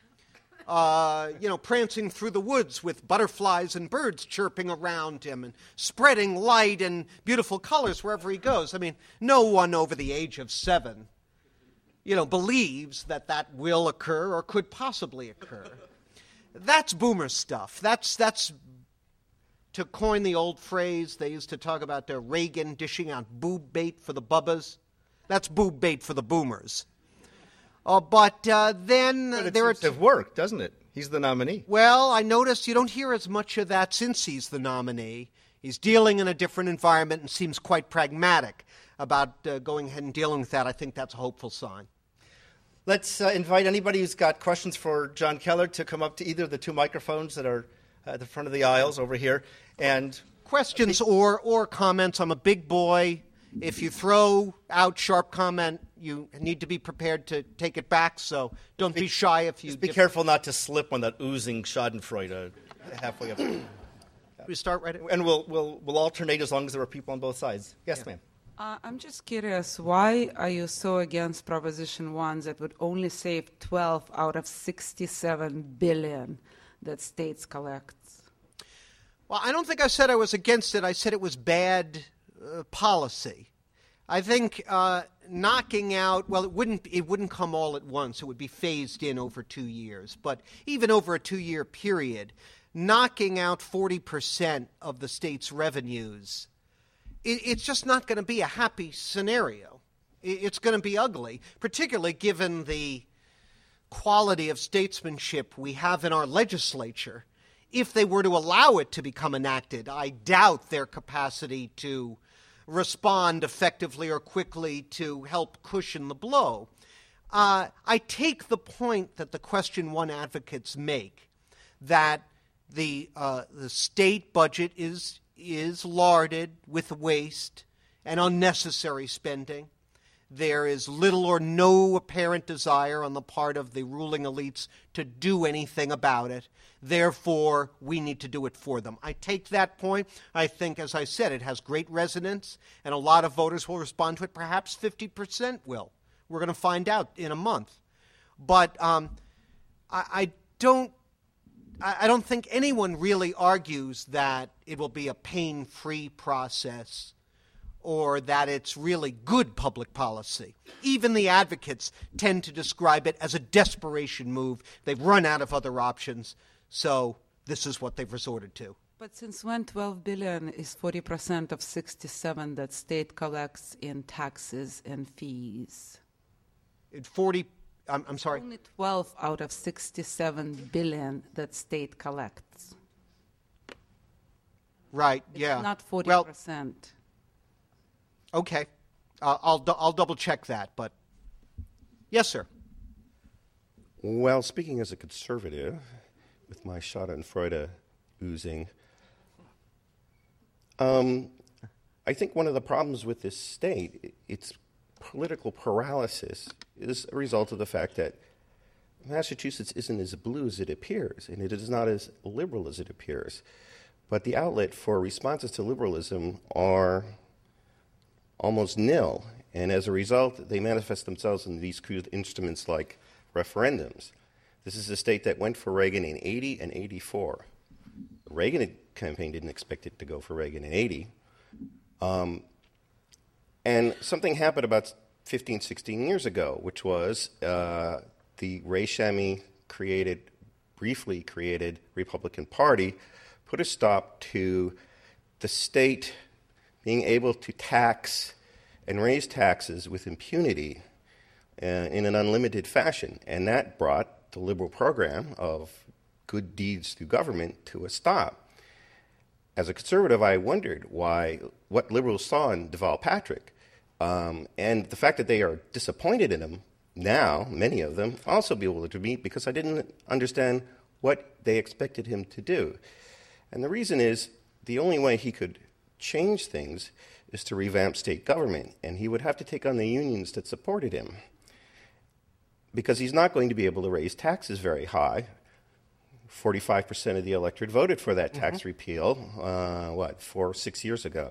prancing through the woods with butterflies and birds chirping around him and spreading light and beautiful colors wherever he goes. I mean, no one over the age of 7 believes that will occur or could possibly occur. That's boomer stuff. That's to coin the old phrase they used to talk about Reagan dishing out boob bait for the bubbas. That's boob bait for the boomers. But then it there seems to have worked, doesn't it? He's the nominee. Well, I noticed you don't hear as much of that since he's the nominee. He's dealing in a different environment and seems quite pragmatic about going ahead and dealing with that. I think that's a hopeful sign. Let's invite anybody who's got questions for John Keller to come up to either of the two microphones that are at the front of the aisles over here. And questions or comments. I'm a big boy. If you throw out sharp comment, you need to be prepared to take it back. So don't be shy if you. Just be careful not to slip on that oozing Schadenfreude halfway up. We start right. And we'll alternate as long as there are people on both sides. Yes, ma'am. I'm just curious, why are you so against Proposition 1 that would only save 12 out of 67 billion that states collect? Well, I don't think I said I was against it. I said it was bad policy. I think knocking out, well, it wouldn't come all at once. It would be phased in over 2 years. But even over a 2-year period, knocking out 40% of the state's revenues, it's just not going to be a happy scenario. It's going to be ugly, particularly given the quality of statesmanship we have in our legislature. If they were to allow it to become enacted, I doubt their capacity to respond effectively or quickly to help cushion the blow. I take the point that the Question 1 advocates make, that the state budget is larded with waste and unnecessary spending. There is little or no apparent desire on the part of the ruling elites to do anything about it. Therefore, we need to do it for them. I take that point. I think, as I said, it has great resonance, and a lot of voters will respond to it. Perhaps 50% will. We're going to find out in a month. But I don't think anyone really argues that it will be a pain-free process or that it's really good public policy. Even the advocates tend to describe it as a desperation move. They've run out of other options, so this is what they've resorted to. But since when 12 billion is 40% of 67 that state collects in taxes and fees? I'm sorry? Only 12 out of 67 billion that state collects. Right, It's yeah. not 40%. Well, okay. I'll double check that, but yes, sir. Well, speaking as a conservative, with my Schadenfreude oozing, I think one of the problems with this state, its political paralysis, is a result of the fact that Massachusetts isn't as blue as it appears, and it is not as liberal as it appears. But the outlet for responses to liberalism are almost nil, and as a result, they manifest themselves in these crude instruments like referendums. This is a state that went for Reagan in 80 and 84. The Reagan campaign didn't expect it to go for Reagan in 80. And something happened about 15, 16 years ago, which was the Ray Shammy briefly created Republican Party put a stop to the state being able to tax and raise taxes with impunity in an unlimited fashion. And that brought the liberal program of good deeds through government to a stop. As a conservative, I wondered what liberals saw in Deval Patrick. And the fact that they are disappointed in him now, many of them, also bewildered me because I didn't understand what they expected him to do. And the reason is, the only way he could change things is to revamp state government, and he would have to take on the unions that supported him, because he's not going to be able to raise taxes very high. 45% of the electorate voted for that tax repeal, 4 or 6 years ago.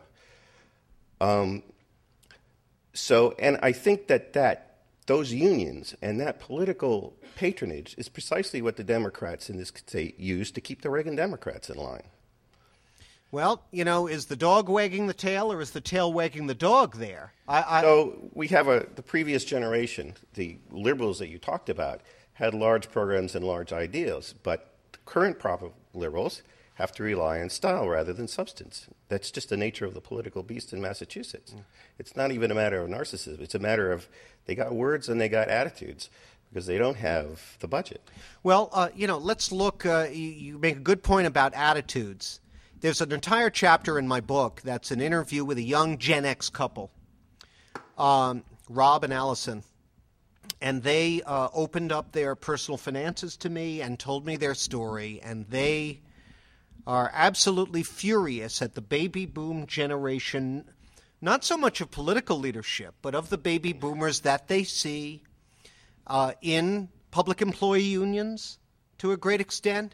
And I think that those unions and that political patronage is precisely what the Democrats in this state use to keep the Reagan Democrats in line. Well, is the dog wagging the tail, or is the tail wagging the dog there? So we have the previous generation, the liberals that you talked about, had large programs and large ideals, but the current liberals have to rely on style rather than substance. That's just the nature of the political beast in Massachusetts. It's not even a matter of narcissism. It's a matter of they got words and they got attitudes because they don't have the budget. Well, let's look. You make a good point about attitudes. There's an entire chapter in my book that's an interview with a young Gen X couple, Rob and Allison. And they opened up their personal finances to me and told me their story, and they are absolutely furious at the baby boom generation, not so much of political leadership, but of the baby boomers that they see in public employee unions to a great extent,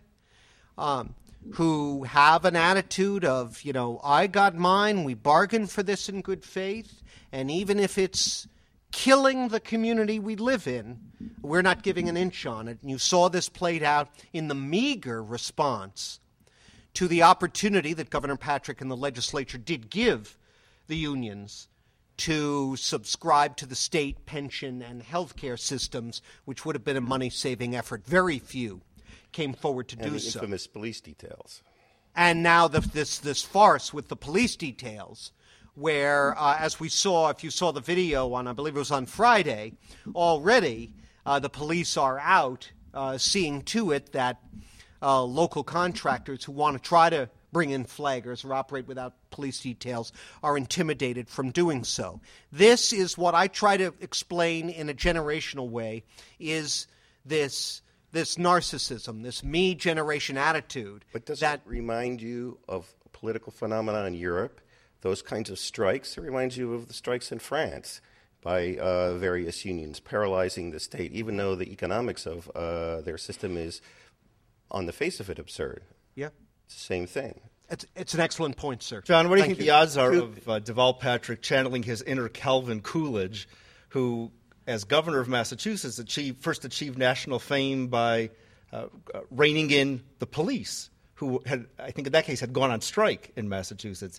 who have an attitude of, I got mine, we bargained for this in good faith, and even if it's killing the community we live in, we're not giving an inch on it. And you saw this played out in the meager response to the opportunity that Governor Patrick and the legislature did give the unions to subscribe to the state pension and health care systems, which would have been a money-saving effort. Very few came forward to do so. And the infamous police details. And now this farce with the police details, where, as we saw, if you saw the video on, I believe it was on Friday, already the police are out seeing to it that local contractors who want to try to bring in flaggers or operate without police details are intimidated from doing so. This is what I try to explain in a generational way, is this narcissism, this me generation attitude. But does that remind you of a political phenomenon in Europe? Those kinds of strikes, it reminds you of the strikes in France by various unions, paralyzing the state, even though the economics of their system is, on the face of it, absurd. Yeah. It's the same thing. It's an excellent point, sir. John, what do you think the odds are of Deval Patrick channeling his inner Calvin Coolidge, who, as governor of Massachusetts, first achieved national fame by reining in the police, who had, I think in that case, had gone on strike in Massachusetts?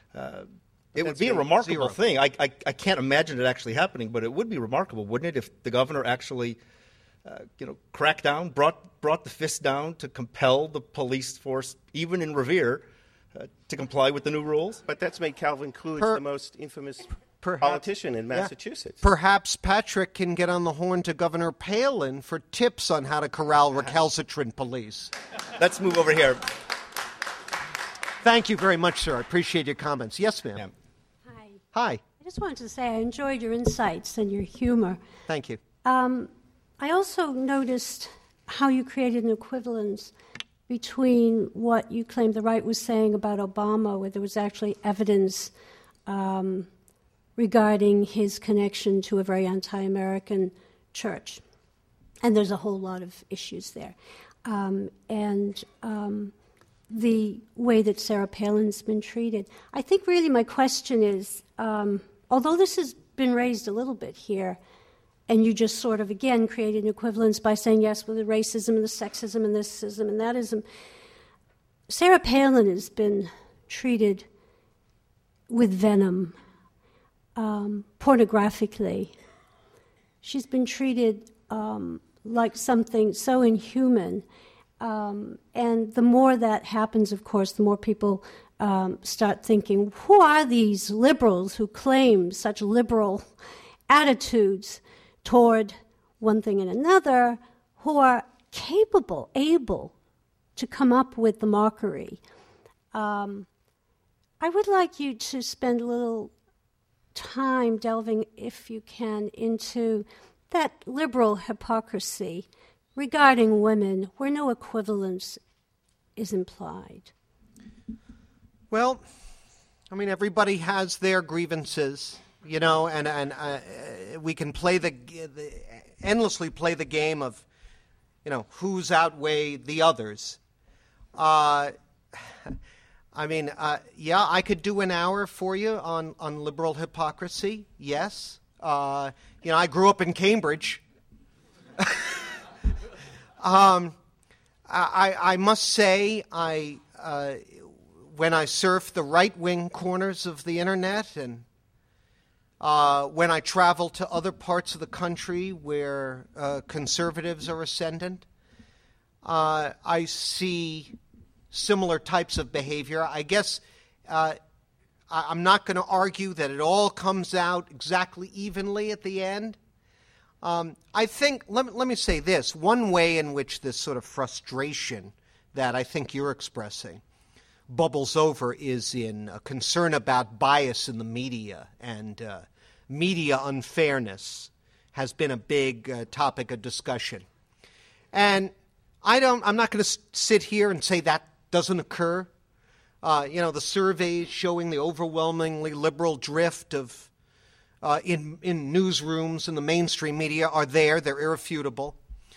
It would be a remarkable thing. I can't imagine it actually happening, but it would be remarkable, wouldn't it, if the governor actually, cracked down, brought the fist down to compel the police force, even in Revere, to comply with the new rules? But that's made Calvin Coolidge the most infamous politician in Massachusetts. Perhaps Patrick can get on the horn to Governor Palin for tips on how to corral recalcitrant police. Let's move over here. Thank you very much, sir. I appreciate your comments. Yes, ma'am. Hi. Hi. I just wanted to say I enjoyed your insights and your humor. Thank you. I also noticed how you created an equivalence between what you claimed the right was saying about Obama, where there was actually evidence regarding his connection to a very anti-American church. And there's a whole lot of issues there. The way that Sarah Palin's been treated. I think really my question is, although this has been raised a little bit here, and you just sort of, again, created an equivalence by saying, yes, with the racism and the sexism and thisism and thatism, Sarah Palin has been treated with venom, pornographically. She's been treated like something so inhuman. And the more that happens, of course, the more people start thinking, who are these liberals who claim such liberal attitudes toward one thing and another, who are capable, able to come up with the mockery? I would like you to spend a little time delving, if you can, into that liberal hypocrisy regarding women where no equivalence is implied? Well, I mean, everybody has their grievances, you know, and we can play endlessly play the game of, you know, who's outweigh the others. I mean, yeah, I could do an hour for you on liberal hypocrisy. Yes, you know, I grew up in Cambridge. I must say, when I surf the right-wing corners of the internet and when I travel to other parts of the country where conservatives are ascendant, I see similar types of behavior. I guess I'm not going to argue that it all comes out exactly evenly at the end. I think, let me say this, one way in which this sort of frustration that I think you're expressing bubbles over is in a concern about bias in the media, and media unfairness has been a big topic of discussion. And I'm not going to sit here and say that doesn't occur. You know, the surveys showing the overwhelmingly liberal drift of in newsrooms and the mainstream media are there. They're irrefutable.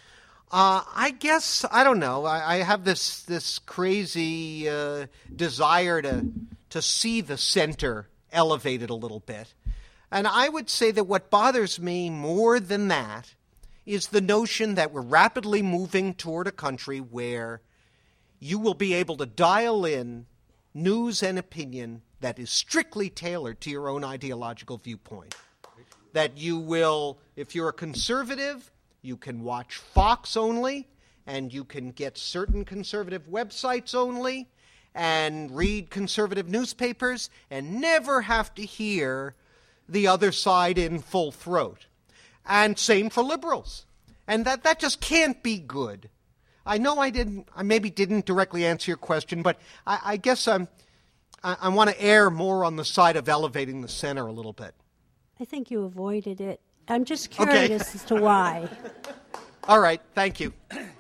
I guess, I don't know, I have this crazy desire to see the center elevated a little bit. And I would say that what bothers me more than that is the notion that we're rapidly moving toward a country where you will be able to dial in news and opinion that is strictly tailored to your own ideological viewpoint. That you will, if you're a conservative, you can watch Fox only, and you can get certain conservative websites only, and read conservative newspapers, and never have to hear the other side in full throat. And same for liberals. And that just can't be good. I know I maybe didn't directly answer your question, but I guess I want to err more on the side of elevating the center a little bit. I think you avoided it. I'm just curious as to why. All right, thank you.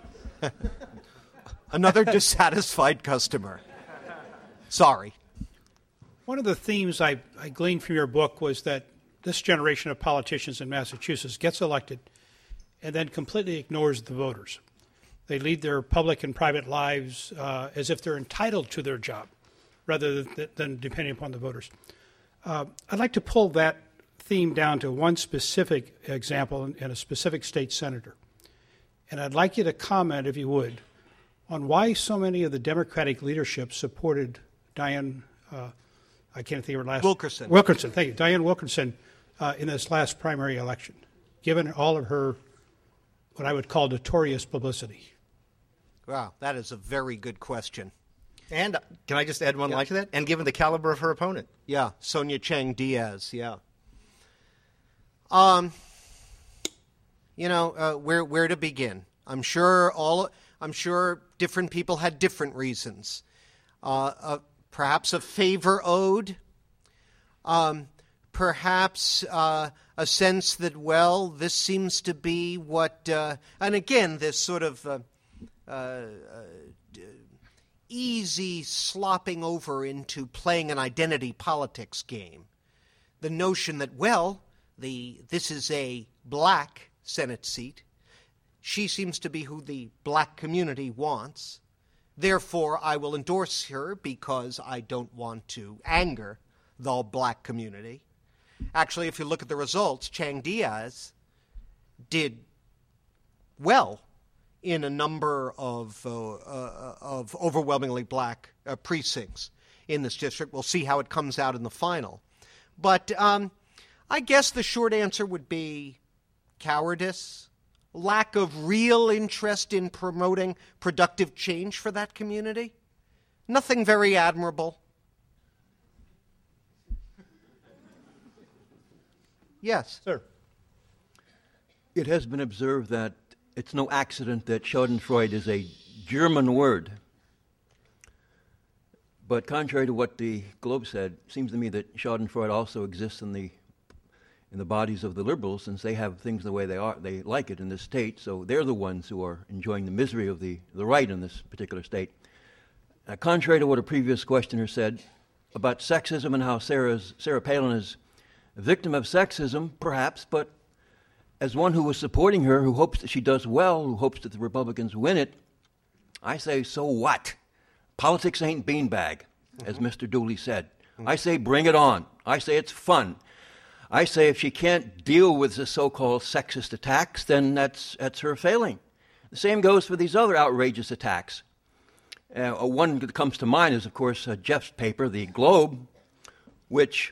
Another dissatisfied customer. Sorry. One of the themes I gleaned from your book was that this generation of politicians in Massachusetts gets elected and then completely ignores the voters. They lead their public and private lives as if they're entitled to their job rather than depending upon the voters. I'd like to pull that theme down to one specific example and a specific state senator. And I'd like you to comment, if you would, on why so many of the Democratic leadership supported Diane, I can't think of her last name. Wilkinson, thank you. Diane Wilkinson in this last primary election, given all of her, what I would call notorious publicity. Wow, that is a very good question. And can I just add one line to that? And given the caliber of her opponent. Yeah, Sonia Chang Diaz, yeah. You know, where to begin? I'm sure different people had different reasons. Perhaps a favor owed. Perhaps a sense that, well, this seems to be what, and again, this sort of easy slopping over into playing an identity politics game. The notion that, well, this is a black Senate seat. She seems to be who the black community wants. Therefore, I will endorse her because I don't want to anger the black community. Actually, if you look at the results, Chang Diaz did well in a number of overwhelmingly black precincts in this district. We'll see how it comes out in the final. But I guess the short answer would be cowardice, lack of real interest in promoting productive change for that community. Nothing very admirable. Yes. Sir. It has been observed that it's no accident that Schadenfreude is a German word. But contrary to what the Globe said, it seems to me that Schadenfreude also exists in in the bodies of the liberals, since they have things the way they are, they like it in this state, so they're the ones who are enjoying the misery of the right in this particular state. Contrary to what a previous questioner said about sexism and how Sarah Palin is a victim of sexism, perhaps, but as one who was supporting her, who hopes that she does well, who hopes that the Republicans win it, I say, so what? Politics ain't beanbag, as Mr. Dooley said. I say, bring it on. I say it's fun. I say if she can't deal with the so-called sexist attacks, then that's her failing. The same goes for these other outrageous attacks. One that comes to mind is, of course, Jeff's paper, The Globe, which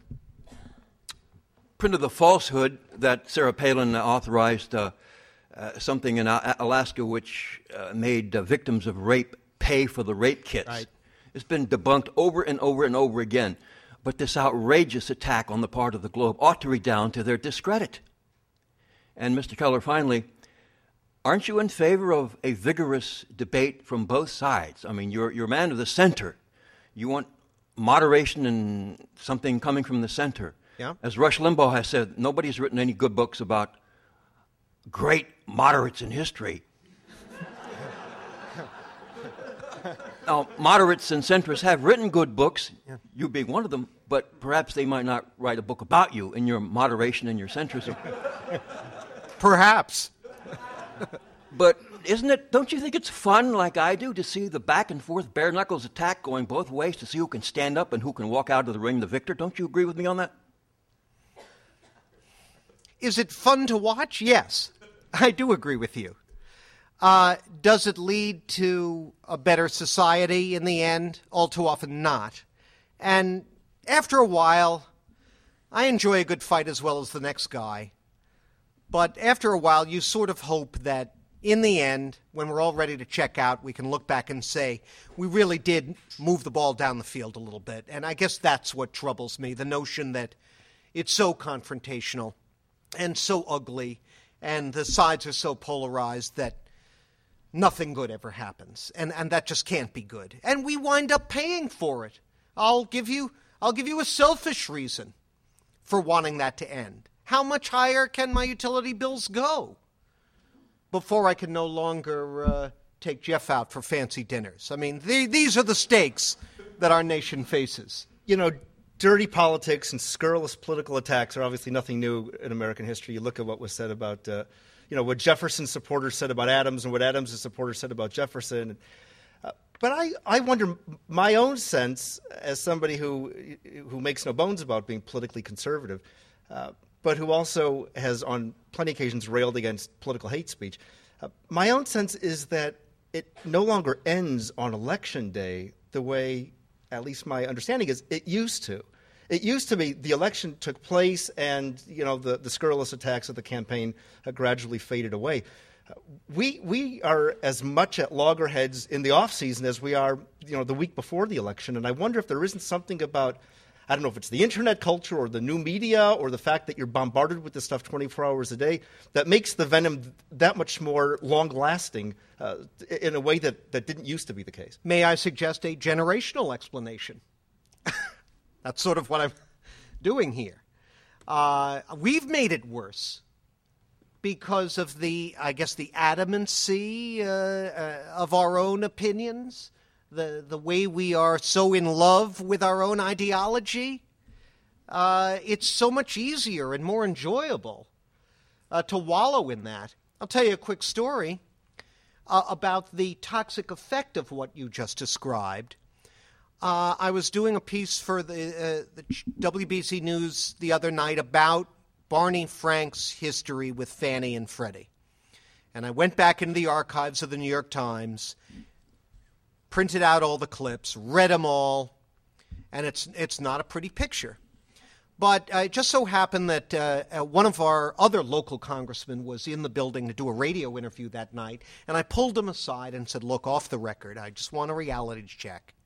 printed the falsehood that Sarah Palin authorized something in Alaska which made victims of rape pay for the rape kits. Right. It's been debunked over and over and over again. But this outrageous attack on the part of the Globe ought to redound to their discredit. And Mr. Keller, finally, aren't you in favor of a vigorous debate from both sides? I mean, you're a man of the center. You want moderation and something coming from the center. Yeah. As Rush Limbaugh has said, nobody's written any good books about great moderates in history. Now, moderates and centrists have written good books, you being one of them, but perhaps they might not write a book about you in your moderation and your centrism. Perhaps. But don't you think it's fun, like I do, to see the back and forth bare knuckles attack going both ways to see who can stand up and who can walk out of the ring the victor? Don't you agree with me on that? Is it fun to watch? Yes, I do agree with you. Does it lead to a better society in the end? All too often not. And after a while, I enjoy a good fight as well as the next guy. But after a while, you sort of hope that in the end, when we're all ready to check out, we can look back and say, we really did move the ball down the field a little bit. And I guess that's what troubles me, the notion that it's so confrontational and so ugly, and the sides are so polarized that nothing good ever happens, and that just can't be good. And we wind up paying for it. I'll give you a selfish reason for wanting that to end. How much higher can my utility bills go before I can no longer take Jeff out for fancy dinners? I mean, these are the stakes that our nation faces. You know, dirty politics and scurrilous political attacks are obviously nothing new in American history. You look at what was said about what Jefferson's supporters said about Adams and what Adams' supporters said about Jefferson. But I wonder, my own sense, as somebody who makes no bones about being politically conservative, but who also has on plenty of occasions railed against political hate speech, my own sense is that it no longer ends on Election Day the way, at least my understanding is, it used to. It used to be the election took place and, the scurrilous attacks of the campaign gradually faded away. We are as much at loggerheads in the off-season as we are, the week before the election. And I wonder if there isn't something about, I don't know if it's the internet culture or the new media or the fact that you're bombarded with this stuff 24 hours a day that makes the venom that much more long-lasting in a way that didn't used to be the case. May I suggest a generational explanation? That's sort of what I'm doing here. We've made it worse because of the adamancy of our own opinions, the way we are so in love with our own ideology. It's so much easier and more enjoyable to wallow in that. I'll tell you a quick story about the toxic effect of what you just described. I was doing a piece for the WBC News the other night about Barney Frank's history with Fannie and Freddie. And I went back into the archives of the New York Times, printed out all the clips, read them all, and it's not a pretty picture. But it just so happened that one of our other local congressmen was in the building to do a radio interview that night, and I pulled him aside and said, look, off the record, I just want a reality check.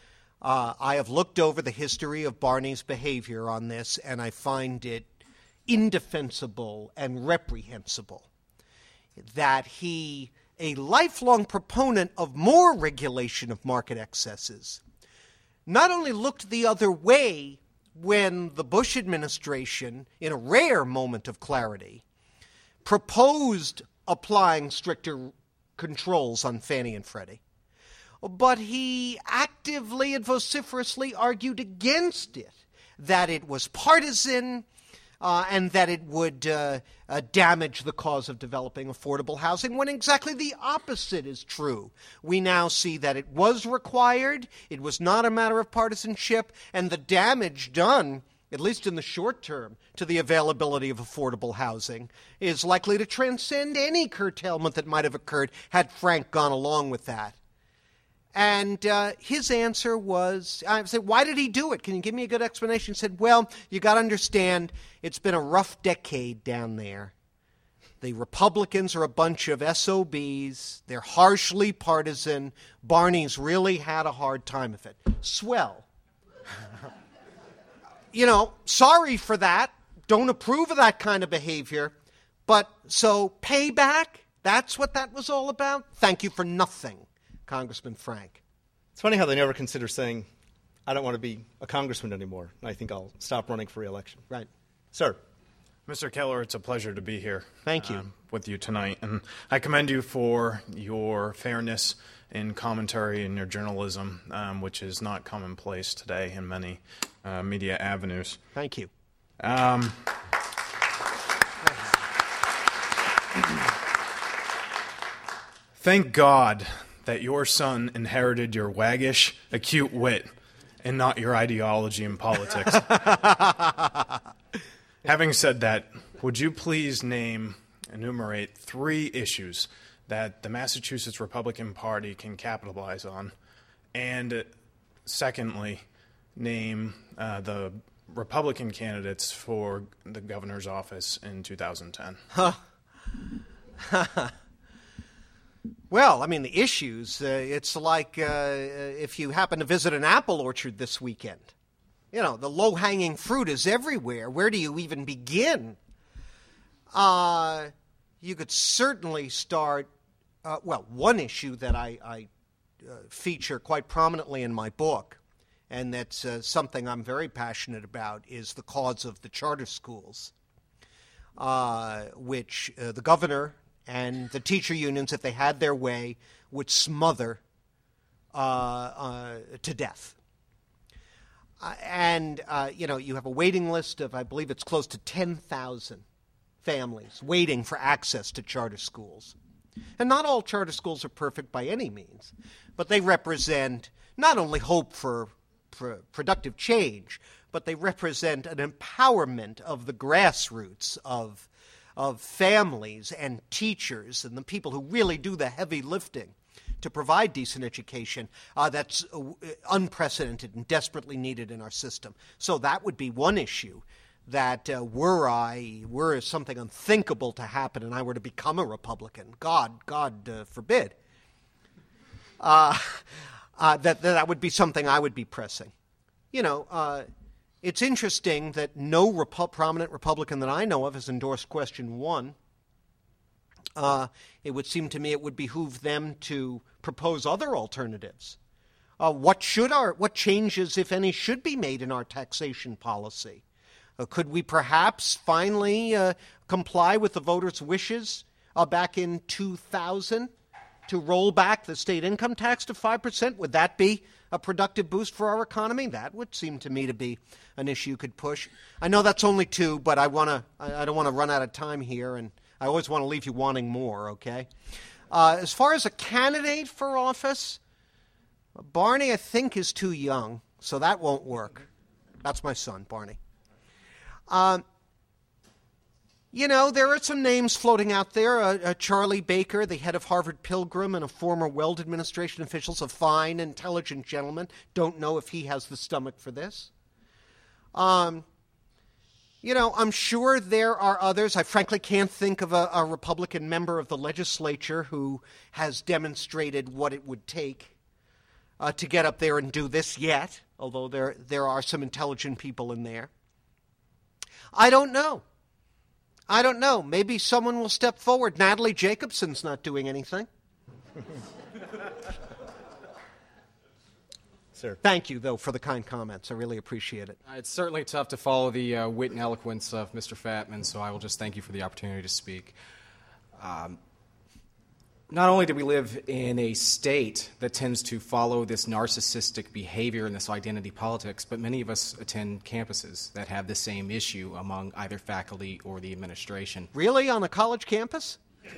I have looked over the history of Barney's behavior on this, and I find it indefensible and reprehensible that he, a lifelong proponent of more regulation of market excesses, not only looked the other way when the Bush administration, in a rare moment of clarity, proposed applying stricter controls on Fannie and Freddie. But he actively and vociferously argued against it, that it was partisan, and that it would damage the cause of developing affordable housing, when exactly the opposite is true. We now see that it was required, it was not a matter of partisanship, and the damage done, at least in the short term, to the availability of affordable housing is likely to transcend any curtailment that might have occurred had Frank gone along with that. And his answer was, I said, why did he do it? Can you give me a good explanation? He said, well, you got to understand, it's been a rough decade down there. The Republicans are a bunch of SOBs. They're harshly partisan. Barney's really had a hard time of it. Swell. Sorry for that. Don't approve of that kind of behavior. But so payback, that's what that was all about? Thank you for nothing, Congressman Frank. It's funny how they never consider saying, I don't want to be a congressman anymore. I think I'll stop running for re-election. Right. Sir. Mr. Keller, it's a pleasure to be here. Thank you. With you tonight. And I commend you for your fairness in commentary and your journalism, which is not commonplace today in many media avenues. Thank you. Thank God that your son inherited your waggish, acute wit and not your ideology in politics. Having said that, would you please enumerate 3 issues that the Massachusetts Republican Party can capitalize on? And secondly, name the Republican candidates for the governor's office in 2010. Well, I mean, the issues, it's like if you happen to visit an apple orchard this weekend. The low-hanging fruit is everywhere. Where do you even begin? You could certainly start, one issue that I feature quite prominently in my book, and that's something I'm very passionate about, is the cause of the charter schools, which the governor and the teacher unions, if they had their way, would smother to death. You have a waiting list of, I believe it's close to 10,000 families waiting for access to charter schools. And not all charter schools are perfect by any means, but they represent not only hope for productive change, but they represent an empowerment of the grassroots of families and teachers and the people who really do the heavy lifting to provide decent education that's unprecedented and desperately needed in our system. So that would be one issue that were something unthinkable to happen and I were to become a Republican, God forbid, that would be something I would be pressing. It's interesting that no prominent Republican that I know of has endorsed Question 1. It would seem to me it would behoove them to propose other alternatives. What changes, if any, should be made in our taxation policy? Could we perhaps finally comply with the voters' wishes back in 2000 to roll back the state income tax to 5%? Would that be a productive boost for our economy? That would seem to me to be an issue you could push. I know that's only 2, but I don't want to run out of time here, and I always want to leave you wanting more, okay? As far as a candidate for office, Barney, I think, is too young, so that won't work. That's my son, Barney. There are some names floating out there. Charlie Baker, the head of Harvard Pilgrim and a former Weld administration official, a fine, intelligent gentleman. Don't know if he has the stomach for this. I'm sure there are others. I frankly can't think of a Republican member of the legislature who has demonstrated what it would take to get up there and do this yet, although there are some intelligent people in there. I don't know. Maybe someone will step forward. Natalie Jacobson's not doing anything. sir. Thank you, though, for the kind comments. I really appreciate it. It's certainly tough to follow the wit and eloquence of Mr. Fatman, so I will just thank you for the opportunity to speak. Not only do we live in a state that tends to follow this narcissistic behavior and this identity politics, but many of us attend campuses that have the same issue among either faculty or the administration. Really? On a college campus?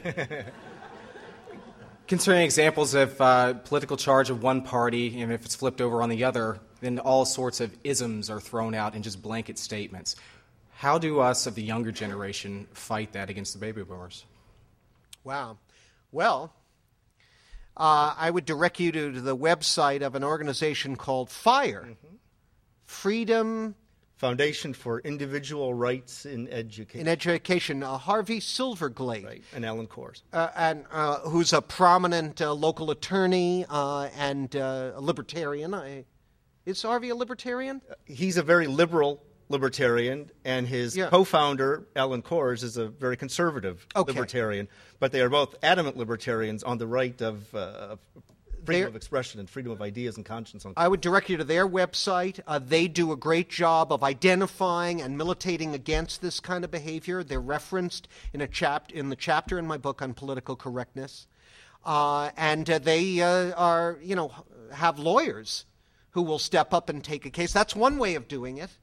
Concerning examples of political charge of one party, and if it's flipped over on the other, then all sorts of isms are thrown out in just blanket statements. How do us of the younger generation fight that against the baby boomers? Wow. Well, I would direct you to the website of an organization called FIRE, Freedom Foundation for Individual Rights in Education. in Education. Harvey Silverglade, Right, and Alan Kors. and who's a prominent local attorney and a libertarian. Is Harvey a libertarian? He's a very liberal libertarian, and his co-founder, Alan Kors, is a very conservative libertarian. But they are both adamant libertarians on the right of freedom of expression and freedom of ideas and conscience. I would direct you to their website. They do a great job of identifying and militating against this kind of behavior. They're referenced in the chapter in my book on political correctness. And they are, have lawyers who will step up and take a case. That's one way of doing it.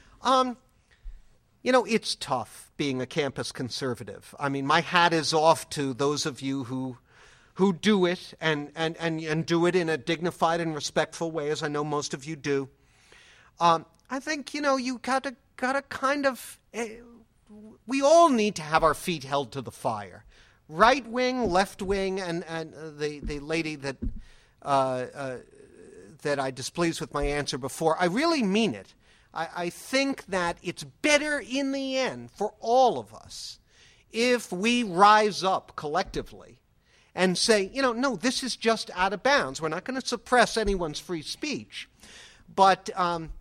It's tough being a campus conservative. I mean, my hat is off to those of you who do it and do it in a dignified and respectful way, as I know most of you do. I think, you gotta kind of, we all need to have our feet held to the fire. Right wing, left wing, and the lady that I displeased with my answer before, I really mean it. I think that it's better in the end for all of us if we rise up collectively and say, no, this is just out of bounds. We're not going to suppress anyone's free speech. But,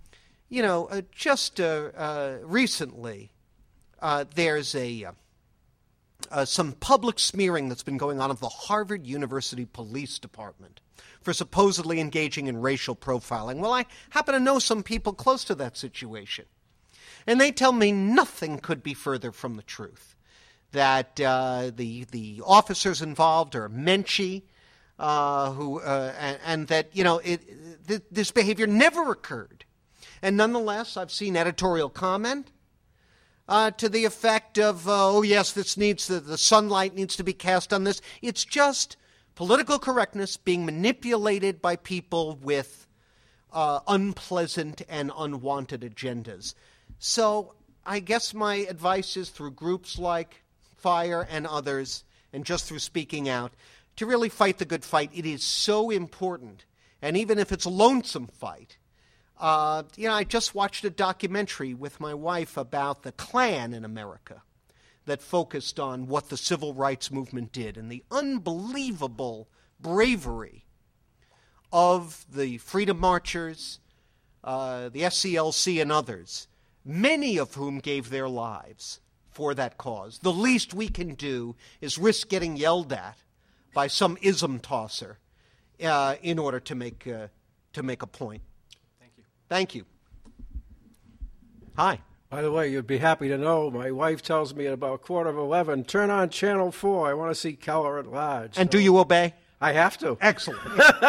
just recently, there's some public smearing that's been going on of the Harvard University Police Department for supposedly engaging in racial profiling. Well, I happen to know some people close to that situation. And they tell me nothing could be further from the truth. That the officers involved are Menchie, and that, this behavior never occurred. And nonetheless, I've seen editorial comment to the effect of, yes, the sunlight needs to be cast on this. It's just political correctness being manipulated by people with unpleasant and unwanted agendas. So I guess my advice is through groups like FIRE and others, and just through speaking out, to really fight the good fight. It is so important. And even if it's a lonesome fight, I just watched a documentary with my wife about the Klan in America that focused on what the civil rights movement did and the unbelievable bravery of the Freedom Marchers, the SCLC, and others, many of whom gave their lives for that cause. The least we can do is risk getting yelled at by some ism tosser in order to make a point. Thank you. Thank you. Hi. By the way, you'd be happy to know my wife tells me at about 11:15, turn on Channel 4. I want to see Keller at large. And do you obey? I have to. Excellent.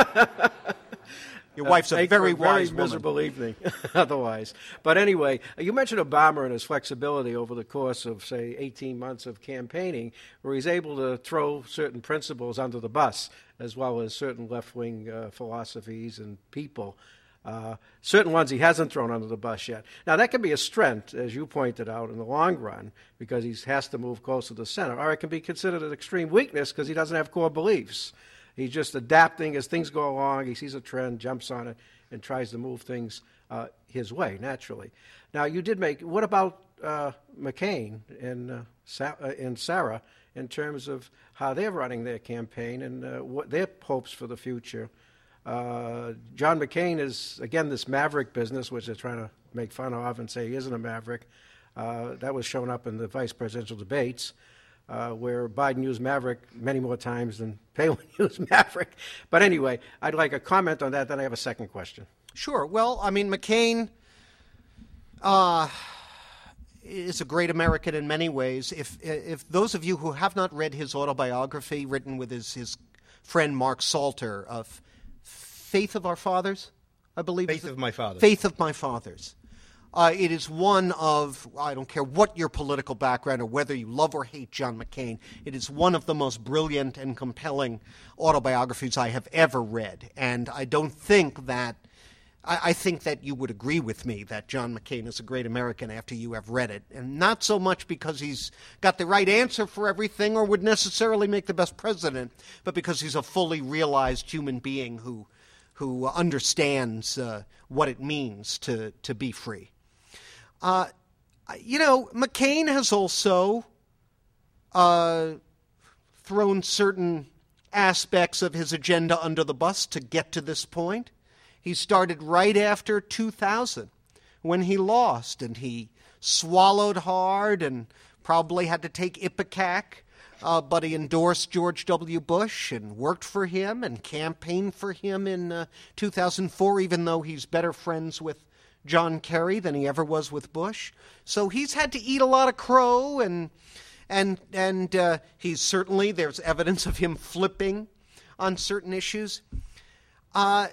Your wife's a very wise woman. Miserable evening otherwise. But anyway, you mentioned Obama and his flexibility over the course of, say, 18 months of campaigning, where he's able to throw certain principles under the bus, as well as certain left-wing philosophies and people. Certain ones he hasn't thrown under the bus yet. Now, that can be a strength, as you pointed out, in the long run, because he has to move closer to the center. Or it can be considered an extreme weakness because he doesn't have core beliefs. He's just adapting as things go along. He sees a trend, jumps on it, and tries to move things his way, naturally. Now, you did make – what about McCain and Sarah in terms of how they're running their campaign and what their hopes for the future? John McCain is, again, this maverick business, which they're trying to make fun of and say he isn't a maverick. That was shown up in the vice presidential debates. where Biden used Maverick many more times than Palin used Maverick. But anyway, I'd like a comment on that, then I have a second question. Sure. Well, I mean, McCain is a great American in many ways. If those of you who have not read his autobiography, written with his friend Mark Salter, of Faith of Our Fathers, I believe. Faith of My Fathers. Faith of My Fathers. It is one of, I don't care what your political background or whether you love or hate John McCain, it is one of the most brilliant and compelling autobiographies I have ever read. And I don't think that, I think that you would agree with me that John McCain is a great American after you have read it. And not so much because he's got the right answer for everything or would necessarily make the best president, but because he's a fully realized human being who understands what it means to be free. McCain has also thrown certain aspects of his agenda under the bus to get to this point. He started right after 2000 when he lost, and he swallowed hard and probably had to take Ipecac, but he endorsed George W. Bush and worked for him and campaigned for him in 2004, even though he's better friends with John Kerry than he ever was with Bush. So he's had to eat a lot of crow, and he's certainly, there's evidence of him flipping on certain issues. I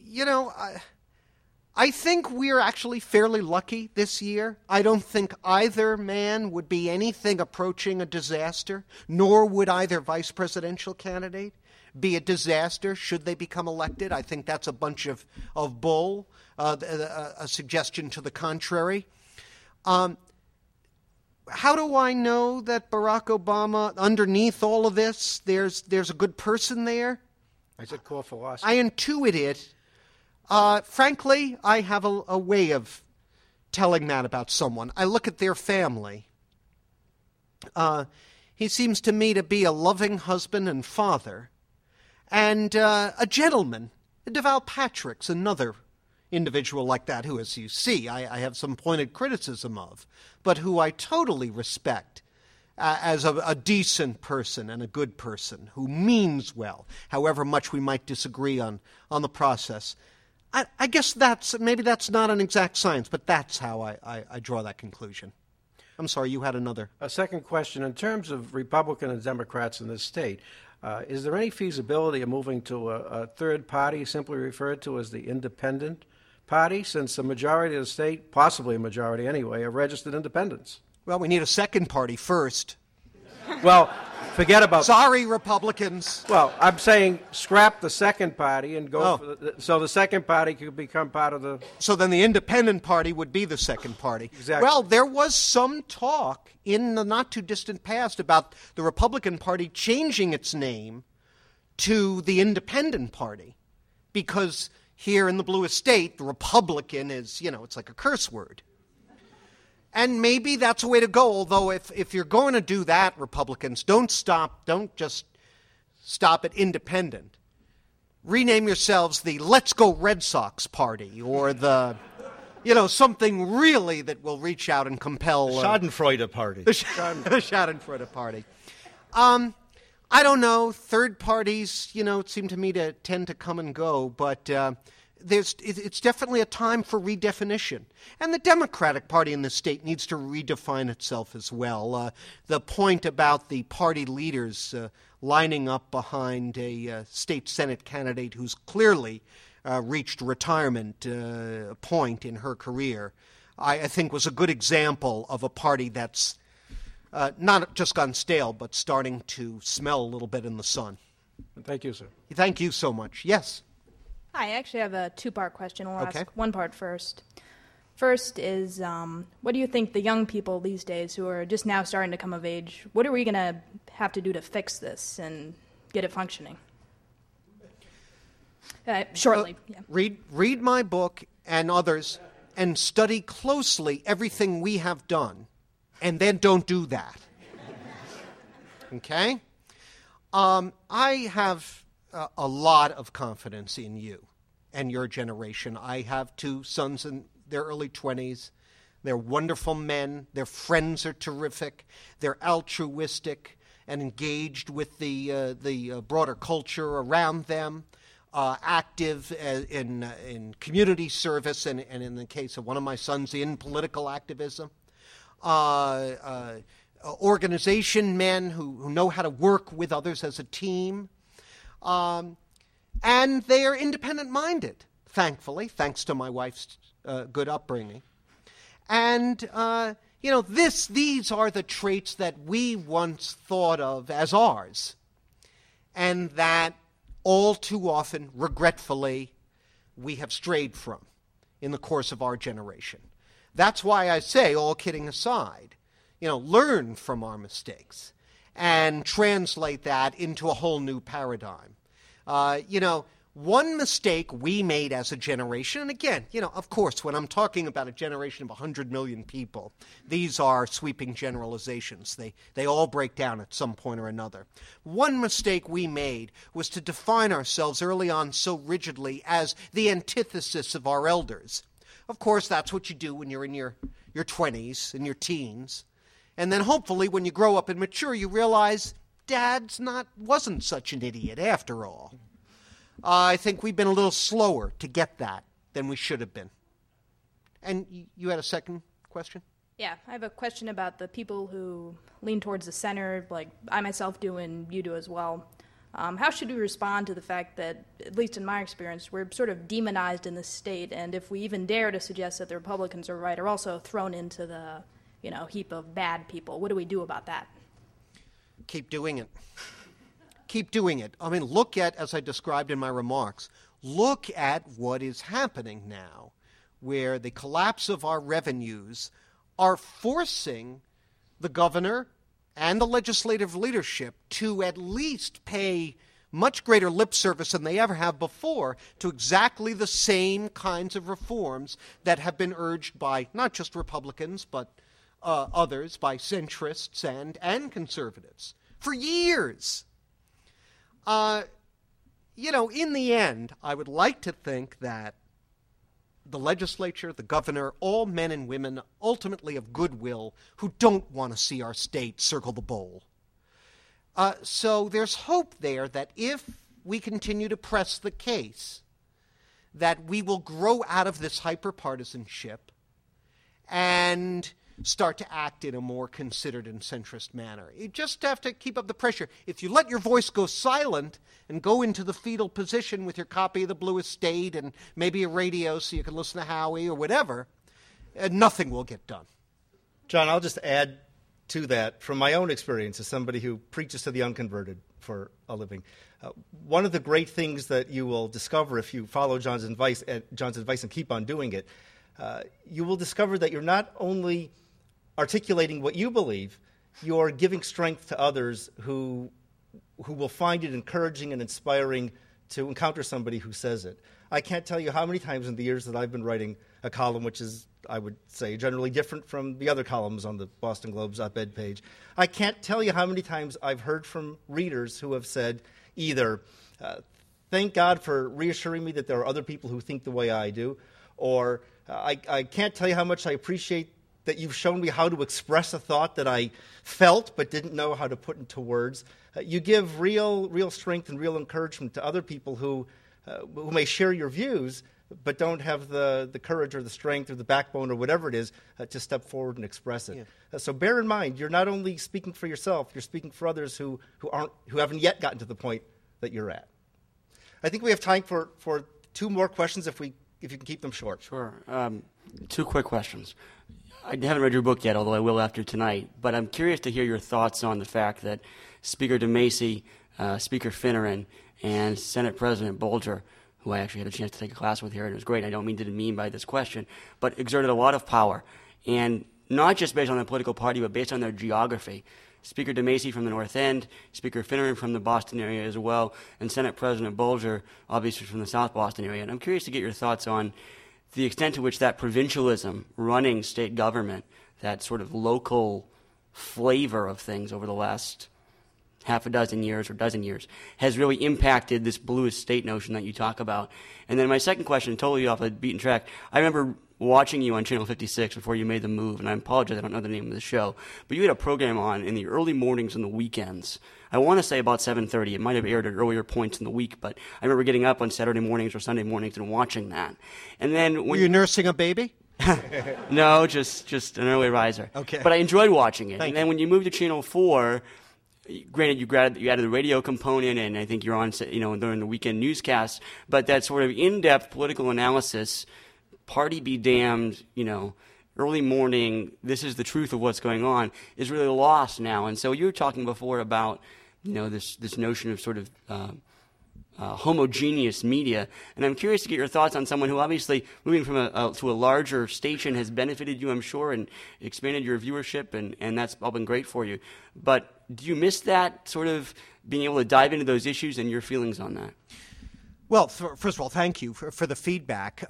think we're actually fairly lucky this year. I don't think either man would be anything approaching a disaster, nor would either vice presidential candidate be a disaster should they become elected. I think that's a bunch of bull, a suggestion to the contrary. How do I know that Barack Obama, underneath all of this, there's a good person there? I said core philosophy. I intuit it. Frankly, I have a way of telling that about someone. I look at their family. He seems to me to be a loving husband and father, and a gentleman. DeVal Patrick's another individual like that who, as you see, I have some pointed criticism of, but who I totally respect as a decent person and a good person who means well, however much we might disagree on the process. I guess maybe that's not an exact science, but that's how I draw that conclusion. I'm sorry, you had another. A second question. In terms of Republican and Democrats in this state, is there any feasibility of moving to a third party, simply referred to as the independent party, since the majority of the state, possibly a majority anyway, are registered independents? Well, we need a second party first. Well, forget about... Sorry, Republicans. Well, I'm saying scrap the second party and go so the second party could become part of the... So then the independent party would be the second party. Exactly. Well, there was some talk in the not-too-distant past about the Republican Party changing its name to the Independent Party, because here in the blue state, the Republican is, it's like a curse word. And maybe that's a way to go, although if you're going to do that, Republicans, don't just stop at independent. Rename yourselves the Let's Go Red Sox Party, or the, something really that will reach out and compel... The Schadenfreude Party. The Schadenfreude Party. I don't know. Third parties, seem to me to tend to come and go, but... it's definitely a time for redefinition. And the Democratic Party in the state needs to redefine itself as well. The point about the party leaders lining up behind a state Senate candidate who's clearly reached retirement point in her career, I think was a good example of a party that's not just gone stale, but starting to smell a little bit in the sun. Thank you, sir. Thank you so much. Yes? Hi, I actually have a two-part question. I'll Okay. ask one part first. First is, what do you think the young people these days who are just now starting to come of age, what are we going to have to do to fix this and get it functioning? Shortly. Yeah. Read my book and others and study closely everything we have done, and then don't do that. Okay? I have a lot of confidence in you and your generation. I have two sons in their early 20s. They're wonderful men. Their friends are terrific. They're altruistic. and engaged with the broader culture around them, active in community service, and in the case of one of my sons, in political activism. Organization men who know how to work with others as a team. And they are independent-minded, thankfully, thanks to my wife's good upbringing. And, these are the traits that we once thought of as ours, and that all too often, regretfully, we have strayed from in the course of our generation. That's why I say, all kidding aside, learn from our mistakes and translate that into a whole new paradigm. One mistake we made as a generation, and again, of course, when I'm talking about a generation of 100 million people, these are sweeping generalizations. They all break down at some point or another. One mistake we made was to define ourselves early on so rigidly as the antithesis of our elders. Of course, that's what you do when you're in your 20s and your teens. And then hopefully when you grow up and mature, you realize Dad's wasn't such an idiot after all. I think we've been a little slower to get that than we should have been. And you had a second question? Yeah, I have a question about the people who lean towards the center, like I myself do and you do as well. How should we respond to the fact that, at least in my experience, we're sort of demonized in this state, and if we even dare to suggest that the Republicans are right, are also thrown into the heap of bad people? What do we do about that? Keep doing it. Keep doing it. I mean, look at, as I described in my remarks, look at what is happening now, where the collapse of our revenues are forcing the governor and the legislative leadership to at least pay much greater lip service than they ever have before to exactly the same kinds of reforms that have been urged by not just Republicans, but others, by centrists and conservatives for years. In the end, I would like to think that the legislature, the governor, all men and women ultimately of goodwill who don't want to see our state circle the bowl. So there's hope there that if we continue to press the case, that we will grow out of this hyperpartisanship and start to act in a more considered and centrist manner. You just have to keep up the pressure. If you let your voice go silent and go into the fetal position with your copy of The Blue Estate and maybe a radio so you can listen to Howie or whatever, nothing will get done. John, I'll just add to that from my own experience as somebody who preaches to the unconverted for a living. One of the great things that you will discover if you follow John's advice and keep on doing it, you will discover that you're not only articulating what you believe, you're giving strength to others who will find it encouraging and inspiring to encounter somebody who says it. I can't tell you how many times in the years that I've been writing a column, which is, I would say, generally different from the other columns on the Boston Globe's op-ed page. I can't tell you how many times I've heard from readers who have said either, thank God for reassuring me that there are other people who think the way I do, or I can't tell you how much I appreciate that you've shown me how to express a thought that I felt but didn't know how to put into words. You give real strength and real encouragement to other people who may share your views but don't have the courage or the strength or the backbone or whatever it is to step forward and express it. Yeah. So bear in mind, you're not only speaking for yourself, you're speaking for others who haven't yet gotten to the point that you're at. I think we have time for two more questions if you can keep them short. Sure. Two quick questions. I haven't read your book yet, although I will after tonight, but I'm curious to hear your thoughts on the fact that Speaker DeMacy, Speaker Finneran, and Senate President Bolger, who I actually had a chance to take a class with here, and it was great. I don't mean to demean by this question, but exerted a lot of power, and not just based on their political party, but based on their geography. Speaker DeMacy from the North End, Speaker Finneran from the Boston area as well, and Senate President Bolger, obviously from the South Boston area. And I'm curious to get your thoughts on the extent to which that provincialism running state government, that sort of local flavor of things over the last half a dozen years or dozen years has really impacted this bluest state notion that you talk about? And then my second question, totally off the beaten track, I remember watching you on Channel 56 before you made the move, and I apologize, I don't know the name of the show, but you had a program on in the early mornings and the weekends. I want to say about 7:30. It might have aired at earlier points in the week, but I remember getting up on Saturday mornings or Sunday mornings and watching that. And then when were you nursing a baby? No, just an early riser. Okay. But I enjoyed watching it. Thank and then when you moved to Channel 4, granted you added the radio component, and I think you're on, during the weekend newscasts, but that sort of in-depth political analysis, party be damned, early morning, this is the truth of what's going on, is really lost now. And so you were talking before about, this notion of sort of homogeneous media, and I'm curious to get your thoughts on someone who obviously moving from to a larger station has benefited you, I'm sure, and expanded your viewership, and that's all been great for you. But do you miss that sort of being able to dive into those issues and your feelings on that? Well, first of all, thank you for the feedback.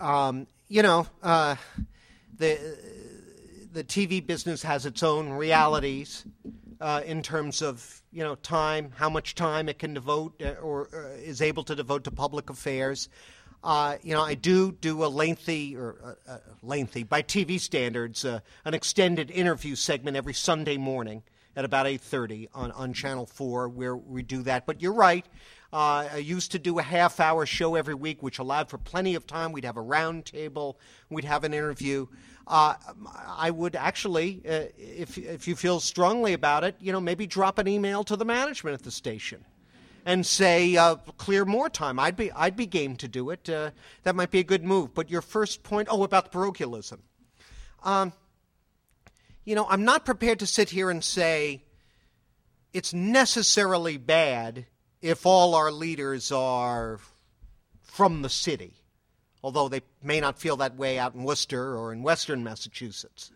The TV business has its own realities in terms of time, how much time it can devote or is able to devote to public affairs. I do a lengthy by TV standards, an extended interview segment every Sunday morning at about 8:30 on Channel 4 where we do that. But you're right. I used to do a half-hour show every week, which allowed for plenty of time. We'd have a round table. We'd have an interview. I would actually, if you feel strongly about it, maybe drop an email to the management at the station and say, clear more time. I'd be game to do it. That might be a good move. But your first point, about parochialism. I'm not prepared to sit here and say it's necessarily bad if all our leaders are from the city, although they may not feel that way out in Worcester or in western Massachusetts.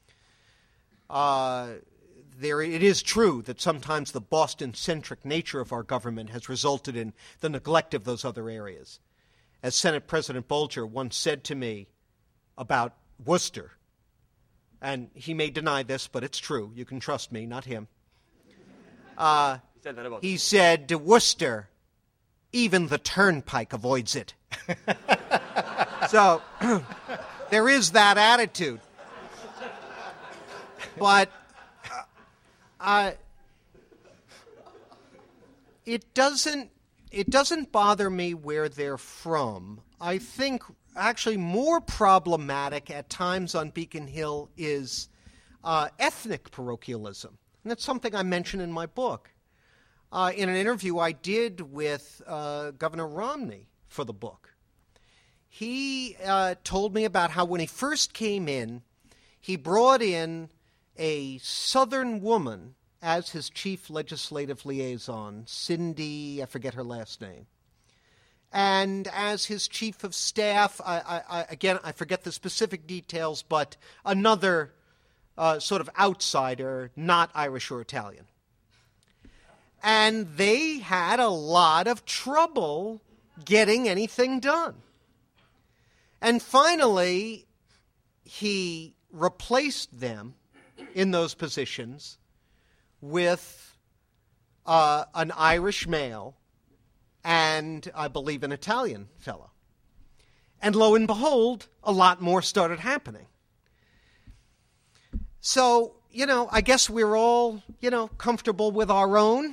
It is true that sometimes the Boston-centric nature of our government has resulted in the neglect of those other areas. As Senate President Bolger once said to me about Worcester, and he may deny this, but it's true. You can trust me, not him. He said, Worcester, even the turnpike avoids it. So there is that attitude. But it doesn't bother me where they're from. I think actually more problematic at times on Beacon Hill is ethnic parochialism. And that's something I mention in my book. In an interview I did with Governor Romney for the book, he told me about how when he first came in, he brought in a Southern woman as his chief legislative liaison, Cindy, I forget her last name. And as his chief of staff, I forget the specific details, but another sort of outsider, not Irish or Italian. And they had a lot of trouble getting anything done. And finally, he replaced them in those positions with an Irish male and, I believe, an Italian fellow. And lo and behold, a lot more started happening. So, I guess we're all, comfortable with our own.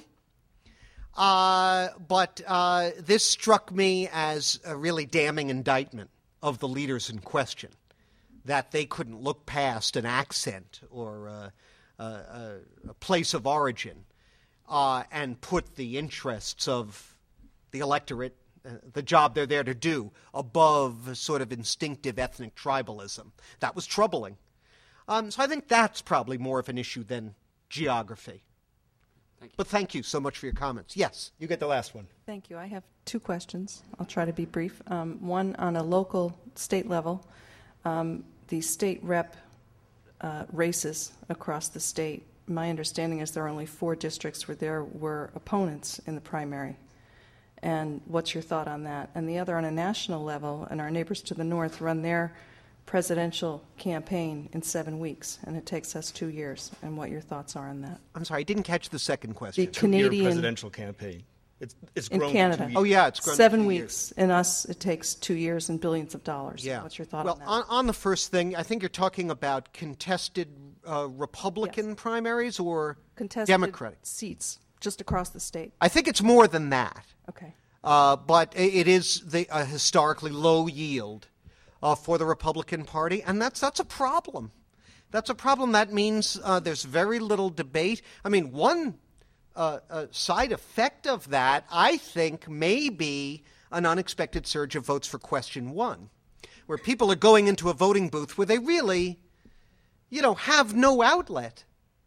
But this struck me as a really damning indictment of the leaders in question, that they couldn't look past an accent or a place of origin and put the interests of the electorate, the job they're there to do, above sort of instinctive ethnic tribalism. That was troubling. So I think that's probably more of an issue than geography. But thank you so much for your comments. Yes, you get the last one. Thank you. I have two questions. I'll try to be brief. One on a local state level. The state rep races across the state. My understanding is there are only 4 districts where there were opponents in the primary. And what's your thought on that? And the other on a national level, and our neighbors to the north run their presidential campaign in 7 weeks, and it takes us 2 years, and what your thoughts are on that. I'm sorry, I didn't catch the second question. The Canadian presidential campaign. It's in grown Canada. To 2 years. Oh, yeah, it's grown 7 to 2 weeks. In us, it takes 2 years and billions of dollars. Yeah. What's your thought well, on that? on the first thing, I think you're talking about contested Republican primaries or Contested Democratic seats just across the state. I think it's more than that. Okay. But it is a historically low yield for the Republican Party, and that's a problem. That's a problem. That means there's very little debate. I mean, one side effect of that, I think, may be an unexpected surge of votes for Question 1, where people are going into a voting booth where they really, have no outlet.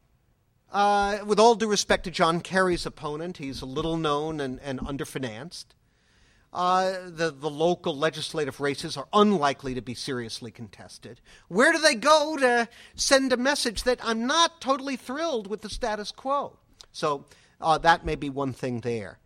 With all due respect to John Kerry's opponent, he's a little known and underfinanced. The local legislative races are unlikely to be seriously contested. Where do they go to send a message that I'm not totally thrilled with the status quo? So that may be one thing there.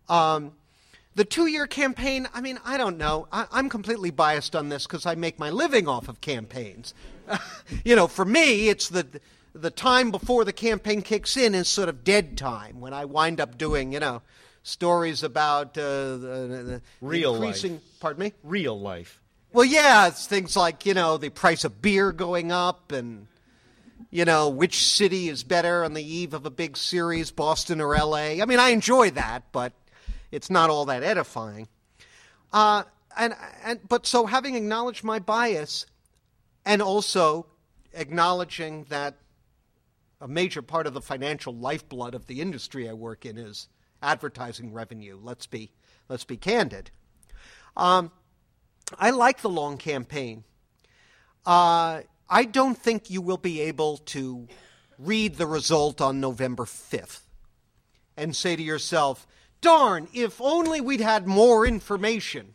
The 2-year campaign, I mean, I don't know. I'm completely biased on this because I make my living off of campaigns. For me, it's the time before the campaign kicks in is sort of dead time when I wind up doing, stories about real increasing, life. Pardon me? Real life. Well, yeah, it's things like, the price of beer going up and, which city is better on the eve of a big series, Boston or L.A. I mean, I enjoy that, but it's not all that edifying. But so having acknowledged my bias and also acknowledging that a major part of the financial lifeblood of the industry I work in is advertising revenue. Let's be candid. I like the long campaign. I don't think you will be able to read the result on November 5th and say to yourself, darn, if only we'd had more information.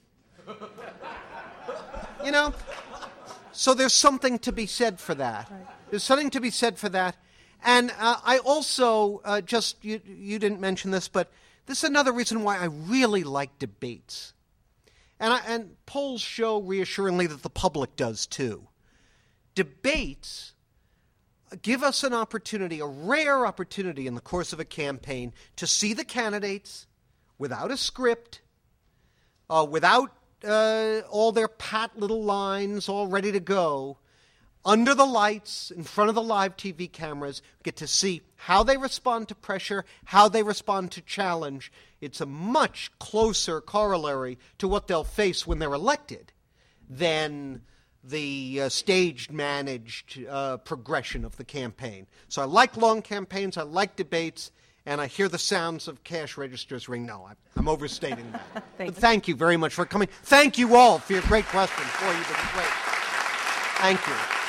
So there's something to be said for that. Right. There's something to be said for that. And I also, you didn't mention this, but this is another reason why I really like debates. And polls show reassuringly that the public does too. Debates give us an opportunity, a rare opportunity in the course of a campaign to see the candidates without a script, without all their pat little lines all ready to go, under the lights, in front of the live TV cameras, get to see how they respond to pressure, how they respond to challenge. It's a much closer corollary to what they'll face when they're elected than the staged, managed progression of the campaign. So I like long campaigns, I like debates, and I hear the sounds of cash registers ring. No, I'm overstating that. Thank you very much for coming. Thank you all for your great questions. Boy, you've been great. Thank you.